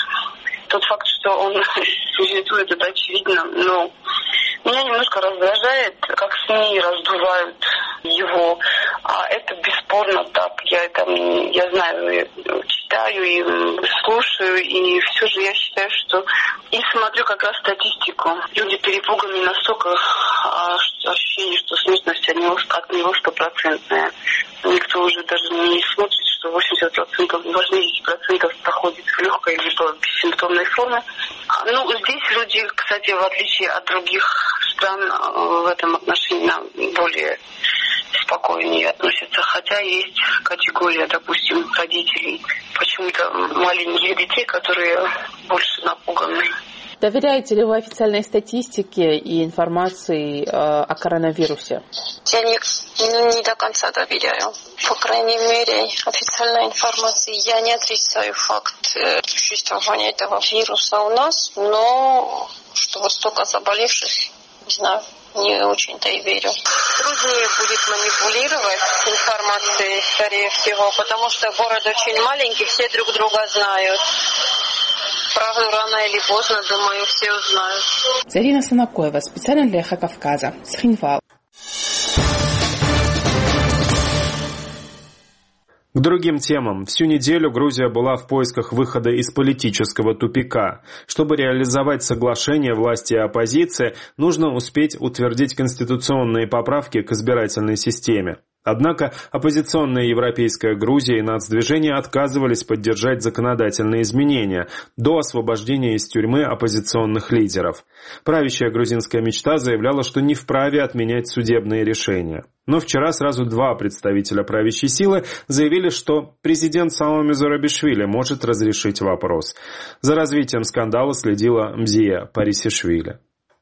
Тот факт, что он существует, это очевидно, но меня немножко раздражает, как СМИ раздувают его. А это бесспорно так. Я это, я знаю, я читаю и слушаю, и все же я считаю, что и смотрю как раз статистику. Люди перепуганы настолько, что ощущение, что смертность от него, от него стопроцентная. Никто уже даже не смотрит, что восемьдесят процентов, восемьдесят процентов проходит в легкой либо бессимптомной форме. Ну, здесь люди, кстати, в отличие от других стран в этом отношении более спокойнее относятся. Хотя есть категория, допустим, родителей, почему-то маленьких детей, которые больше напуганы. Доверяете ли вы официальной статистике и информации э, о коронавирусе? Я не, не до конца доверяю. По крайней мере, официальной информации я не отрицаю факт э, существования этого вируса у нас, но что вот столько заболевших, не знаю, не очень-то и верю. Труднее будет манипулировать информацией, скорее всего, потому что город очень маленький, все друг друга знают. Правду рано или поздно, думаю, все узнают. Зарина Санакоева, специально для Эхо Кавказа, Схинвал. К другим темам. Всю неделю Грузия была в поисках выхода из политического тупика. Чтобы реализовать соглашение власти и оппозиции, нужно успеть утвердить конституционные поправки к избирательной системе. Однако оппозиционная европейская Грузия и нацдвижение отказывались поддержать законодательные изменения до освобождения из тюрьмы оппозиционных лидеров. Правящая грузинская мечта заявляла, что не вправе отменять судебные решения. Но вчера сразу два представителя правящей силы заявили, что президент Саломе Зурабишвили может разрешить вопрос. За развитием скандала следила Мзия Парисишвили.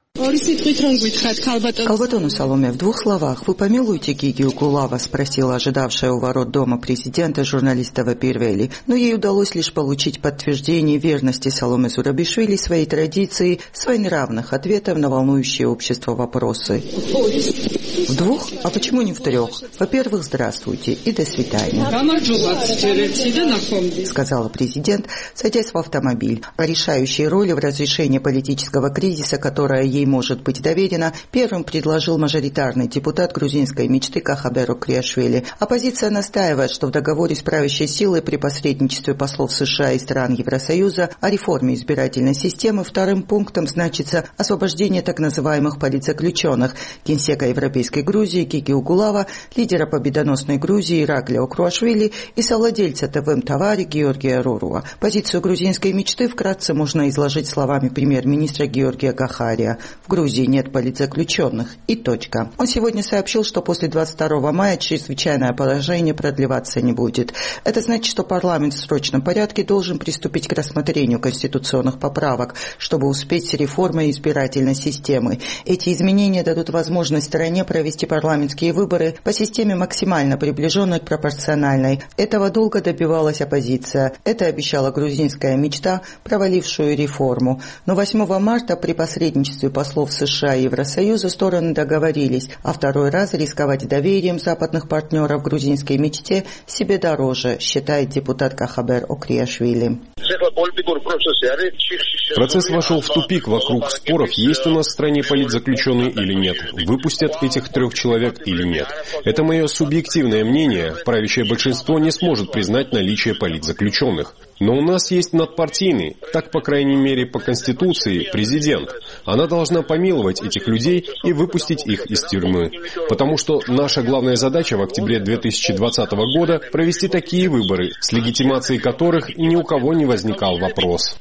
Калбатону Саломе, в двух словах, вы помилуете Гигию Гулава, спросила ожидавшая у ворот дома президента журналиста Вапирвели, но ей удалось лишь получить подтверждение верности Саломе Зурабишвили своей традиции своенравных ответов на волнующие общество вопросы. В двух? А почему не в трех? Во-первых, здравствуйте и до свидания, сказала президент, садясь в автомобиль. О решающей роли в разрешении политического кризиса, которая ей может быть доверена, первым предложил мажоритарный депутат грузинской мечты Кахабер Окриашвили. Оппозиция настаивает, что в договоре с правящей силой при посредничестве послов США и стран Евросоюза о реформе избирательной системы вторым пунктом значится освобождение так называемых политзаключенных генсека Европейской Грузии Гигию Гулава, лидера победоносной Грузии Ираклия Окруашвили и совладельца ТВ Товари Георгия Руруа. Позицию грузинской мечты вкратце можно изложить словами премьер-министра Георгия Гахария. В Грузии нет политзаключенных. И точка. Он сегодня сообщил, что после двадцать второго мая чрезвычайное положение продлеваться не будет. Это значит, что парламент в срочном порядке должен приступить к рассмотрению конституционных поправок, чтобы успеть с реформой избирательной системы. Эти изменения дадут возможность стране провести парламентские выборы по системе максимально приближенной к пропорциональной. Этого долго добивалась оппозиция. Это обещала грузинская мечта, провалившую реформу. Но восьмого марта при посредничестве послов США и Евросоюза стороны договорились, а второй раз рисковать доверием западных партнеров грузинской мечте себе дороже, считает депутат Кахабер Окриашвили. Процесс вошел в тупик вокруг споров, есть у нас в стране политзаключенные или нет, выпустят этих трех человек или нет. Это мое субъективное мнение, правящее большинство не сможет признать наличие политзаключенных. Но у нас есть надпартийный, так по крайней мере по Конституции, президент. Она должна помиловать этих людей и выпустить их из тюрьмы. Потому что наша главная задача в октябре две тысячи двадцатого года провести такие выборы, с легитимацией которых ни у кого не возникал вопрос.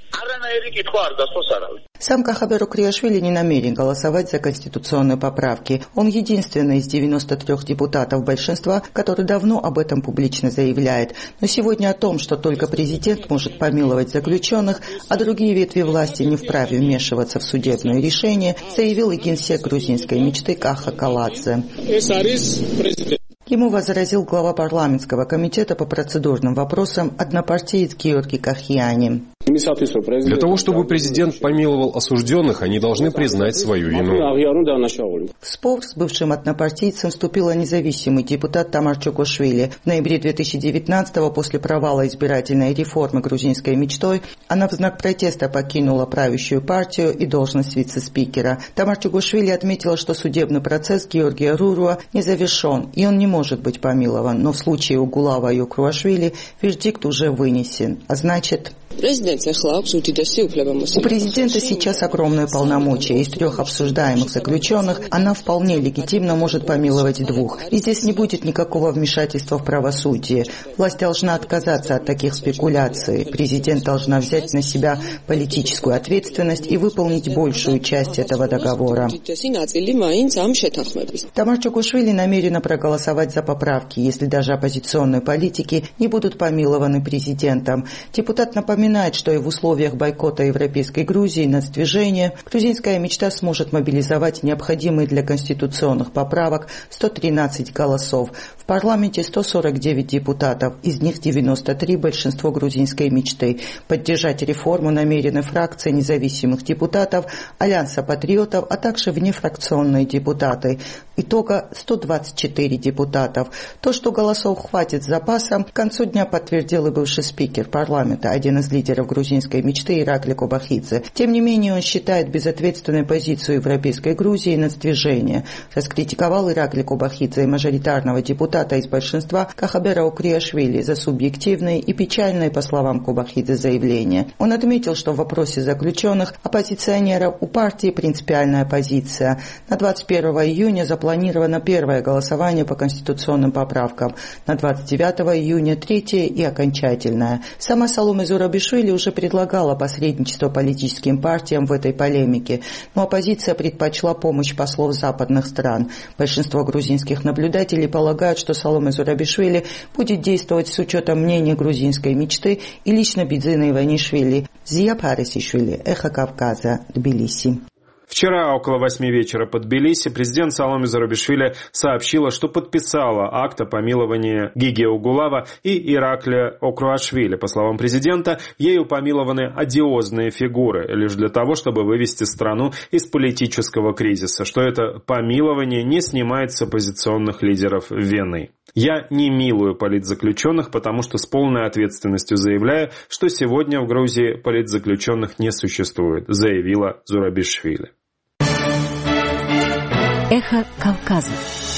Сам Кахабер Окриашвили не намерен голосовать за конституционные поправки. Он единственный из девяноста трёх депутатов большинства, который давно об этом публично заявляет. Но сегодня о том, что только президент может помиловать заключенных, а другие ветви власти не вправе вмешиваться в судебное решение, заявил и генсек грузинской мечты Каха Каладзе. Ему возразил глава парламентского комитета по процедурным вопросам однопартиец Георгий Кахьяни. Для того, чтобы президент помиловал осужденных, они должны признать свою вину. В спор с бывшим однопартийцем вступила независимый депутат Тамар Чокошвили. В ноябре две тысячи девятнадцатого, после провала избирательной реформы грузинской мечтой, она в знак протеста покинула правящую партию и должность вице-спикера. Тамар Чокошвили отметила, что судебный процесс Георгия Руруа не завершен, и он не может быть помилован. Но в случае у Гулава и Окруашвили вердикт уже вынесен. А значит... У президента сейчас огромные полномочия. Из трех обсуждаемых заключенных она вполне легитимно может помиловать двух. И здесь не будет никакого вмешательства в правосудие. Власть должна отказаться от таких спекуляций. Президент должна взять на себя политическую ответственность и выполнить большую часть этого договора. Тамар Чогошвили намерена проголосовать за поправки, если даже оппозиционные политики не будут помилованы президентом. Депутат напоминает, что и в условиях бойкота Европейской Грузии нацдвижения грузинская мечта сможет мобилизовать необходимые для конституционных поправок сто тринадцать голосов. В парламенте сто сорок девять депутатов, из них девяносто три большинство грузинской мечты. Поддержать реформу намерены фракции независимых депутатов, Альянса патриотов, а также внефракционные депутаты. Итога сто двадцать четыре депутатов. То, что голосов хватит с запасом, к концу дня подтвердил и бывший спикер парламента, один из лидеров грузинской мечты Иракли Кобахидзе. Тем не менее, он считает безответственной позицию Европейской Грузии нацдвижения. Раскритиковал Иракли Кобахидзе и мажоритарного депутата из большинства Кахабера Укриашвили за субъективные и печальные, по словам Кобахидзе, заявления. Он отметил, что в вопросе заключенных оппозиционеров у партии принципиальная позиция. На двадцать первого июня запланировано первое голосование по конституционным поправкам. На двадцать девятого июня третье и окончательное. Сама Саломе Зурабишвили уже предлагала посредничество политическим партиям в этой полемике, но оппозиция предпочла помощь послов западных стран. Большинство грузинских наблюдателей полагают, что Саломе Зурабишвили будет действовать с учетом мнения грузинской мечты и лично Бидзина Иванишвили. Зия Парисишвили, Эхо Кавказа, Тбилиси. Вчера около восьми вечера по Тбилиси президент Саломе Зурабишвили сообщила, что подписала акт о помиловании Гиги Угулава и Иракля Окруашвили. По словам президента, ею помилованы одиозные фигуры лишь для того, чтобы вывести страну из политического кризиса, что это помилование не снимает с оппозиционных лидеров вины. «Я не милую политзаключенных, потому что с полной ответственностью заявляю, что сегодня в Грузии политзаключенных не существует», заявила Зурабишвили. Эхо Кавказа.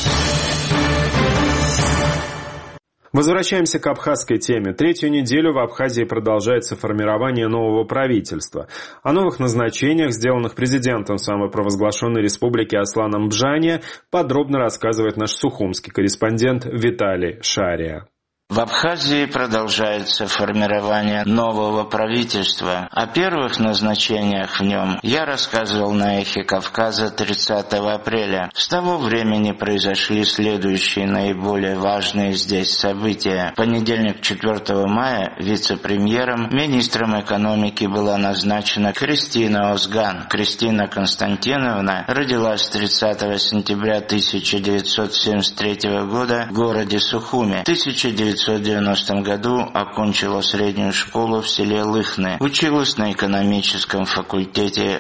Возвращаемся к абхазской теме. Третью неделю в Абхазии продолжается формирование нового правительства. О новых назначениях, сделанных президентом самопровозглашенной республики Асланом Бжания, подробно рассказывает наш сухумский корреспондент Виталий Шария. В Абхазии продолжается формирование нового правительства. О первых назначениях в нем я рассказывал на Эхе Кавказа тридцатого апреля. С того времени произошли следующие наиболее важные здесь события. В понедельник, четвёртого мая, вице-премьером, министром экономики была назначена Кристина Озган. Кристина Константиновна родилась тридцатого сентября тысяча девятьсот семьдесят третьего года в городе Сухуми. В тысяча девятьсот девяностом году окончила среднюю школу в селе Лыхны. Училась на экономическом факультете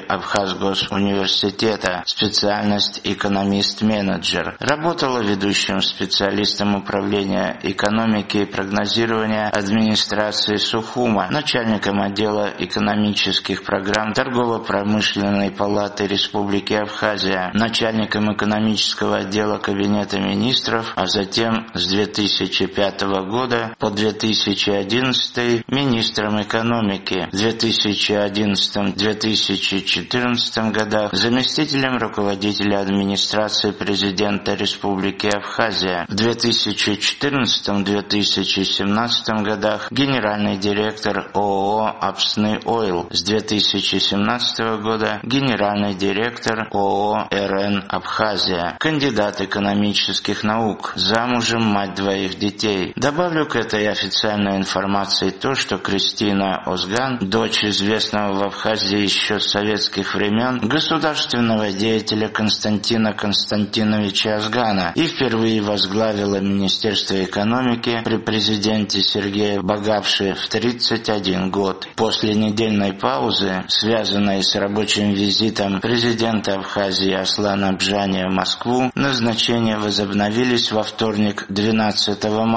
Абхазгосуниверситета, специальность экономист-менеджер. Работала ведущим специалистом управления экономики и прогнозирования администрации Сухума, начальником отдела экономических программ Торгово-промышленной палаты Республики Абхазия, начальником экономического отдела Кабинета министров, а затем с две тысячи пятого года по две тысячи одиннадцатый министром экономики, в две тысячи одиннадцатом — две тысячи четырнадцатом годах заместителем руководителя администрации президента Республики Абхазия, в две тысячи четырнадцатом — две тысячи семнадцатом годах генеральный директор ООО «Апсны Ойл», с две тысячи семнадцатого года генеральный директор ООО «РН Абхазия», кандидат экономических наук, замужем, мать двоих детей. Добавлю к этой официальной информации то, что Кристина Озган, дочь известного в Абхазии еще с советских времен государственного деятеля Константина Константиновича Озгана и впервые возглавила Министерство экономики при президенте Сергее Багапше в тридцать один год. После недельной паузы, связанной с рабочим визитом президента Абхазии Аслана Бжания в Москву, назначения возобновились во вторник, двенадцатого мая.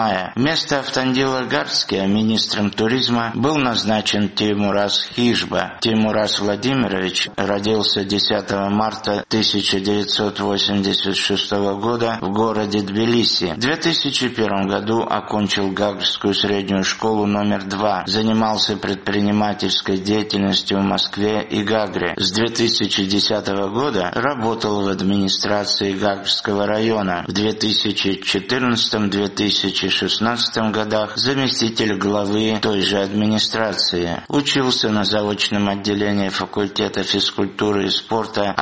Вместо Автандила Гарцкия министром туризма был назначен Теймураз Хижба. Теймураз Владимирович родился десятого марта тысяча девятьсот восемьдесят шестого года в городе Тбилиси. В две тысячи первом году окончил Гаагскую среднюю школу номер два. Занимался предпринимательской деятельностью в Москве и Гагре. С две тысячи десятого года работал в администрации Гаагского района. В две тысячи четырнадцатом — две тысячи шестнадцатом годах заместитель главы той же администрации. Учился на заочном отделении факультета физкультуры и спорта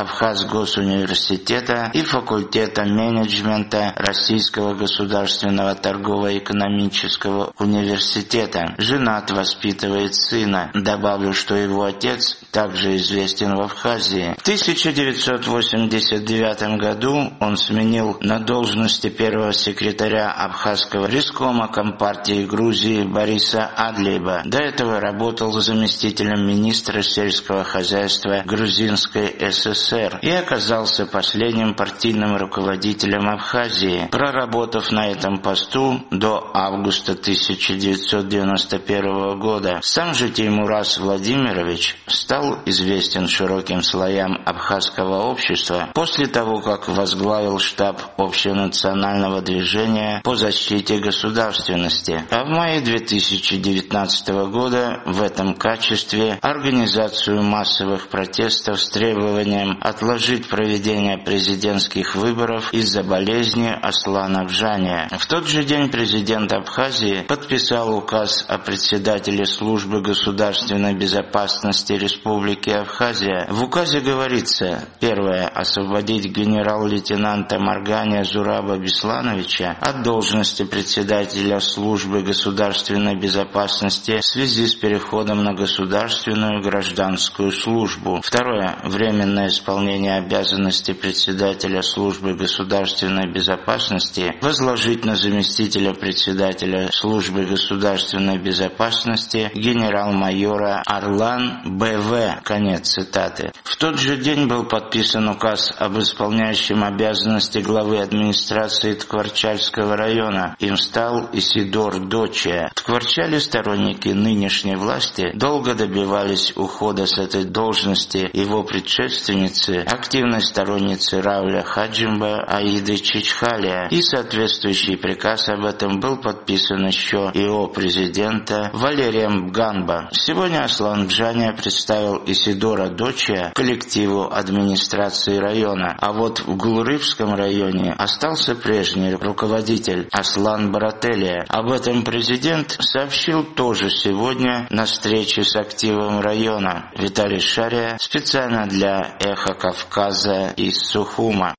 Абхаз-госуниверситета и факультета менеджмента Российского государственного торгово-экономического университета. Женат, воспитывает сына. Добавлю, что его отец также известен в Абхазии. В тысяча девятьсот восемьдесят девятом году он сменил на должности первого секретаря Абхазского рискома Компартии Грузии Бориса Адлиева. До этого работал заместителем министра сельского хозяйства Грузинской ССР и оказался последним партийным руководителем Абхазии, проработав на этом посту до августа тысяча девятьсот девяносто первого года. Сам же Теймураз Владимирович стал известен широким слоям абхазского общества после того, как возглавил штаб общенационального движения по защите государственности. А в мае две тысячи девятнадцатого года в этом качестве организацию массовых протестов с требованием отложить проведение президентских выборов из-за болезни Аслана Бжания. В тот же день президент Абхазии подписал указ о председателе службы государственной безопасности Республики Абхазия. В указе говорится: первое, освободить генерал-лейтенанта Маргания Зураба Беслановича от должности председателя службы государственной безопасности в связи с переходом на государственную гражданскую службу. Второе, временное исполнение обязанностей председателя службы государственной безопасности возложить на заместителя председателя службы государственной безопасности генерал-майора Орлан Б.В. Конец цитаты. В тот же день был подписан указ об исполняющем обязанности главы администрации Ткварчальского района. Им стал Исидор Дочия. В Ткварчале сторонники нынешней власти долго добивались ухода с этой должности его предшественницы, активной сторонницы Рауля Хаджимба Аиды Чичхалия, и соответствующий приказ об этом был подписан еще и о президента Валерием Бганба. Сегодня Аслан Бжания представил Исидора Дочия коллективу администрации района, а вот в Гулрыбском районе остался прежний руководитель Аслан Барателия. Об этом президент сообщил тоже сегодня на встрече с активом района. Виталий Шария специально для «Эхо Кавказа» из Сухума.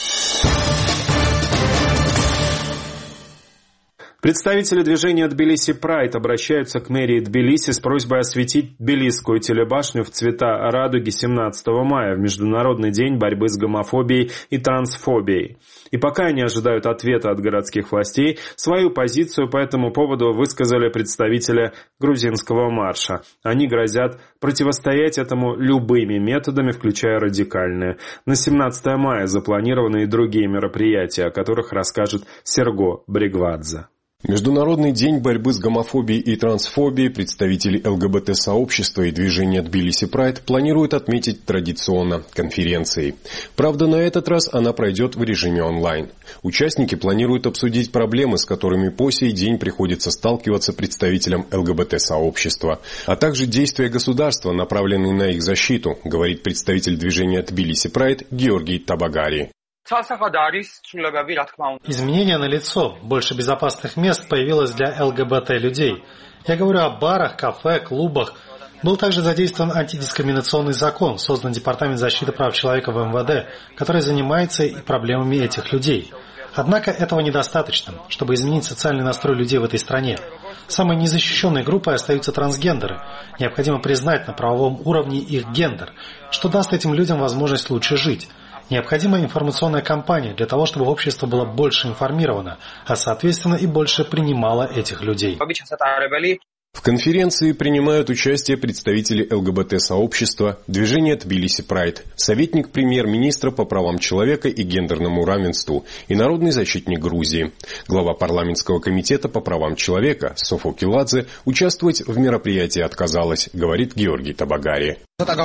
Представители движения Тбилиси Прайд обращаются к мэрии Тбилиси с просьбой осветить Тбилисскую телебашню в цвета радуги семнадцатого мая в Международный день борьбы с гомофобией и трансфобией. И пока они ожидают ответа от городских властей, свою позицию по этому поводу высказали представители грузинского марша. Они грозят противостоять этому любыми методами, включая радикальные. На семнадцатое мая запланированы и другие мероприятия, о которых расскажет Серго Бригвадзе. Международный день борьбы с гомофобией и трансфобией представители ЛГБТ-сообщества и движения Тбилиси Прайд планируют отметить традиционно конференцией. Правда, на этот раз она пройдет в режиме онлайн. Участники планируют обсудить проблемы, с которыми по сей день приходится сталкиваться представителям ЛГБТ-сообщества, а также действия государства, направленные на их защиту, говорит представитель движения Тбилиси Прайд Георгий Табагари. Изменения налицо. Больше безопасных мест появилось для ЛГБТ-людей. Я говорю о барах, кафе, клубах. Был также задействован антидискриминационный закон, создан Департамент защиты прав человека в эм вэ дэ, который занимается и проблемами этих людей. Однако этого недостаточно, чтобы изменить социальный настрой людей в этой стране. Самой незащищенной группой остаются трансгендеры. Необходимо признать на правовом уровне их гендер, что даст этим людям возможность лучше жить. Необходима информационная кампания для того, чтобы общество было больше информировано, а соответственно и больше принимало этих людей. В конференции принимают участие представители ЛГБТ-сообщества, движения Тбилиси Прайд, советник премьер-министра по правам человека и гендерному равенству и народный защитник Грузии. Глава парламентского комитета по правам человека Софо Киладзе участвовать в мероприятии отказалась, говорит Георгий Табагари.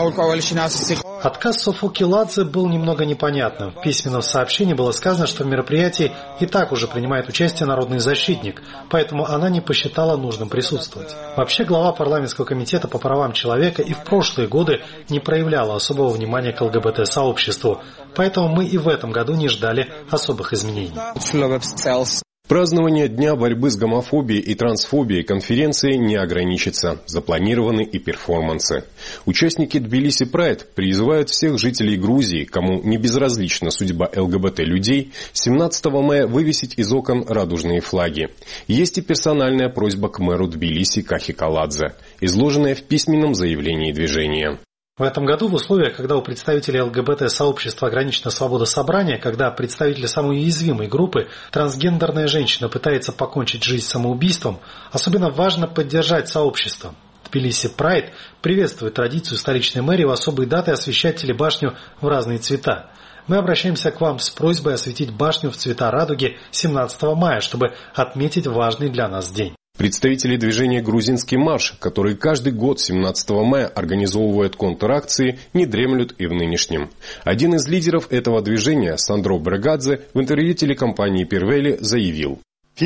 Отказ Софо Киладзе был немного непонятным. В письменном сообщении было сказано, что в мероприятии и так уже принимает участие народный защитник, поэтому она не посчитала нужным присутствовать. Вообще, глава парламентского комитета по правам человека и в прошлые годы не проявляла особого внимания к ЛГБТ-сообществу, поэтому мы и в этом году не ждали особых изменений. Празднование Дня борьбы с гомофобией и трансфобией конференции не ограничится. Запланированы и перформансы. Участники Тбилиси Прайд призывают всех жителей Грузии, кому не безразлична судьба ЛГБТ-людей, семнадцатого мая вывесить из окон радужные флаги. Есть и персональная просьба к мэру Тбилиси Кахи Каладзе, изложенная в письменном заявлении движения. В этом году в условиях, когда у представителей ЛГБТ-сообщества ограничена свобода собрания, когда представители самой уязвимой группы, трансгендерная женщина, пытается покончить жизнь самоубийством, особенно важно поддержать сообщество. Тбилиси Прайд приветствует традицию столичной мэрии в особые даты освещать телебашню в разные цвета. Мы обращаемся к вам с просьбой осветить башню в цвета радуги семнадцатого мая, чтобы отметить важный для нас день. Представители движения «Грузинский марш», которые каждый год семнадцатого мая организовывают контракции, не дремлют и в нынешнем. Один из лидеров этого движения, Сандро Брегадзе, в интервью телекомпании «Первели» заявил: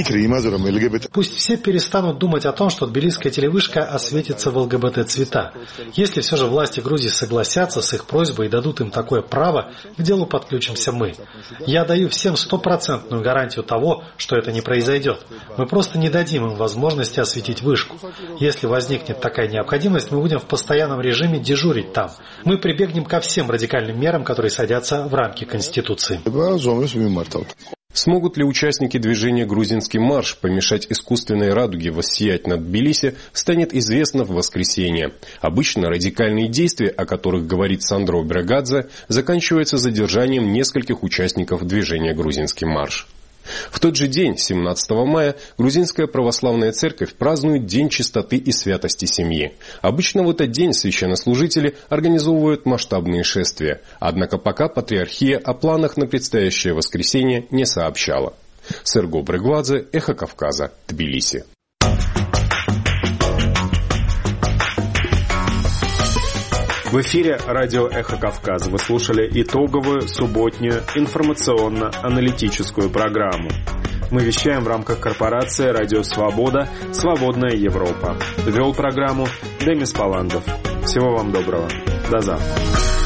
Пусть все перестанут думать о том, что тбилисская телевышка осветится в ЛГБТ-цвета. Если все же власти Грузии согласятся с их просьбой и дадут им такое право, к делу подключимся мы. Я даю всем стопроцентную гарантию того, что это не произойдет. Мы просто не дадим им возможности осветить вышку. Если возникнет такая необходимость, мы будем в постоянном режиме дежурить там. Мы прибегнем ко всем радикальным мерам, которые садятся в рамки Конституции. Смогут ли участники движения «Грузинский марш» помешать искусственной радуге воссиять над Тбилиси, станет известно в воскресенье. Обычно радикальные действия, о которых говорит Сандро Брегадзе, заканчиваются задержанием нескольких участников движения «Грузинский марш». В тот же день, семнадцатого мая, Грузинская православная церковь празднует День чистоты и святости семьи. Обычно в этот день священнослужители организовывают масштабные шествия, однако пока патриархия о планах на предстоящее воскресенье не сообщала. Серго Брегвадзе, Эхо Кавказа, Тбилиси. В эфире радио «Эхо Кавказ». Вы слушали итоговую субботнюю информационно-аналитическую программу. Мы вещаем в рамках корпорации «Радио Свобода. Свободная Европа». Вел программу Демис Паландов. Всего вам доброго. До завтра.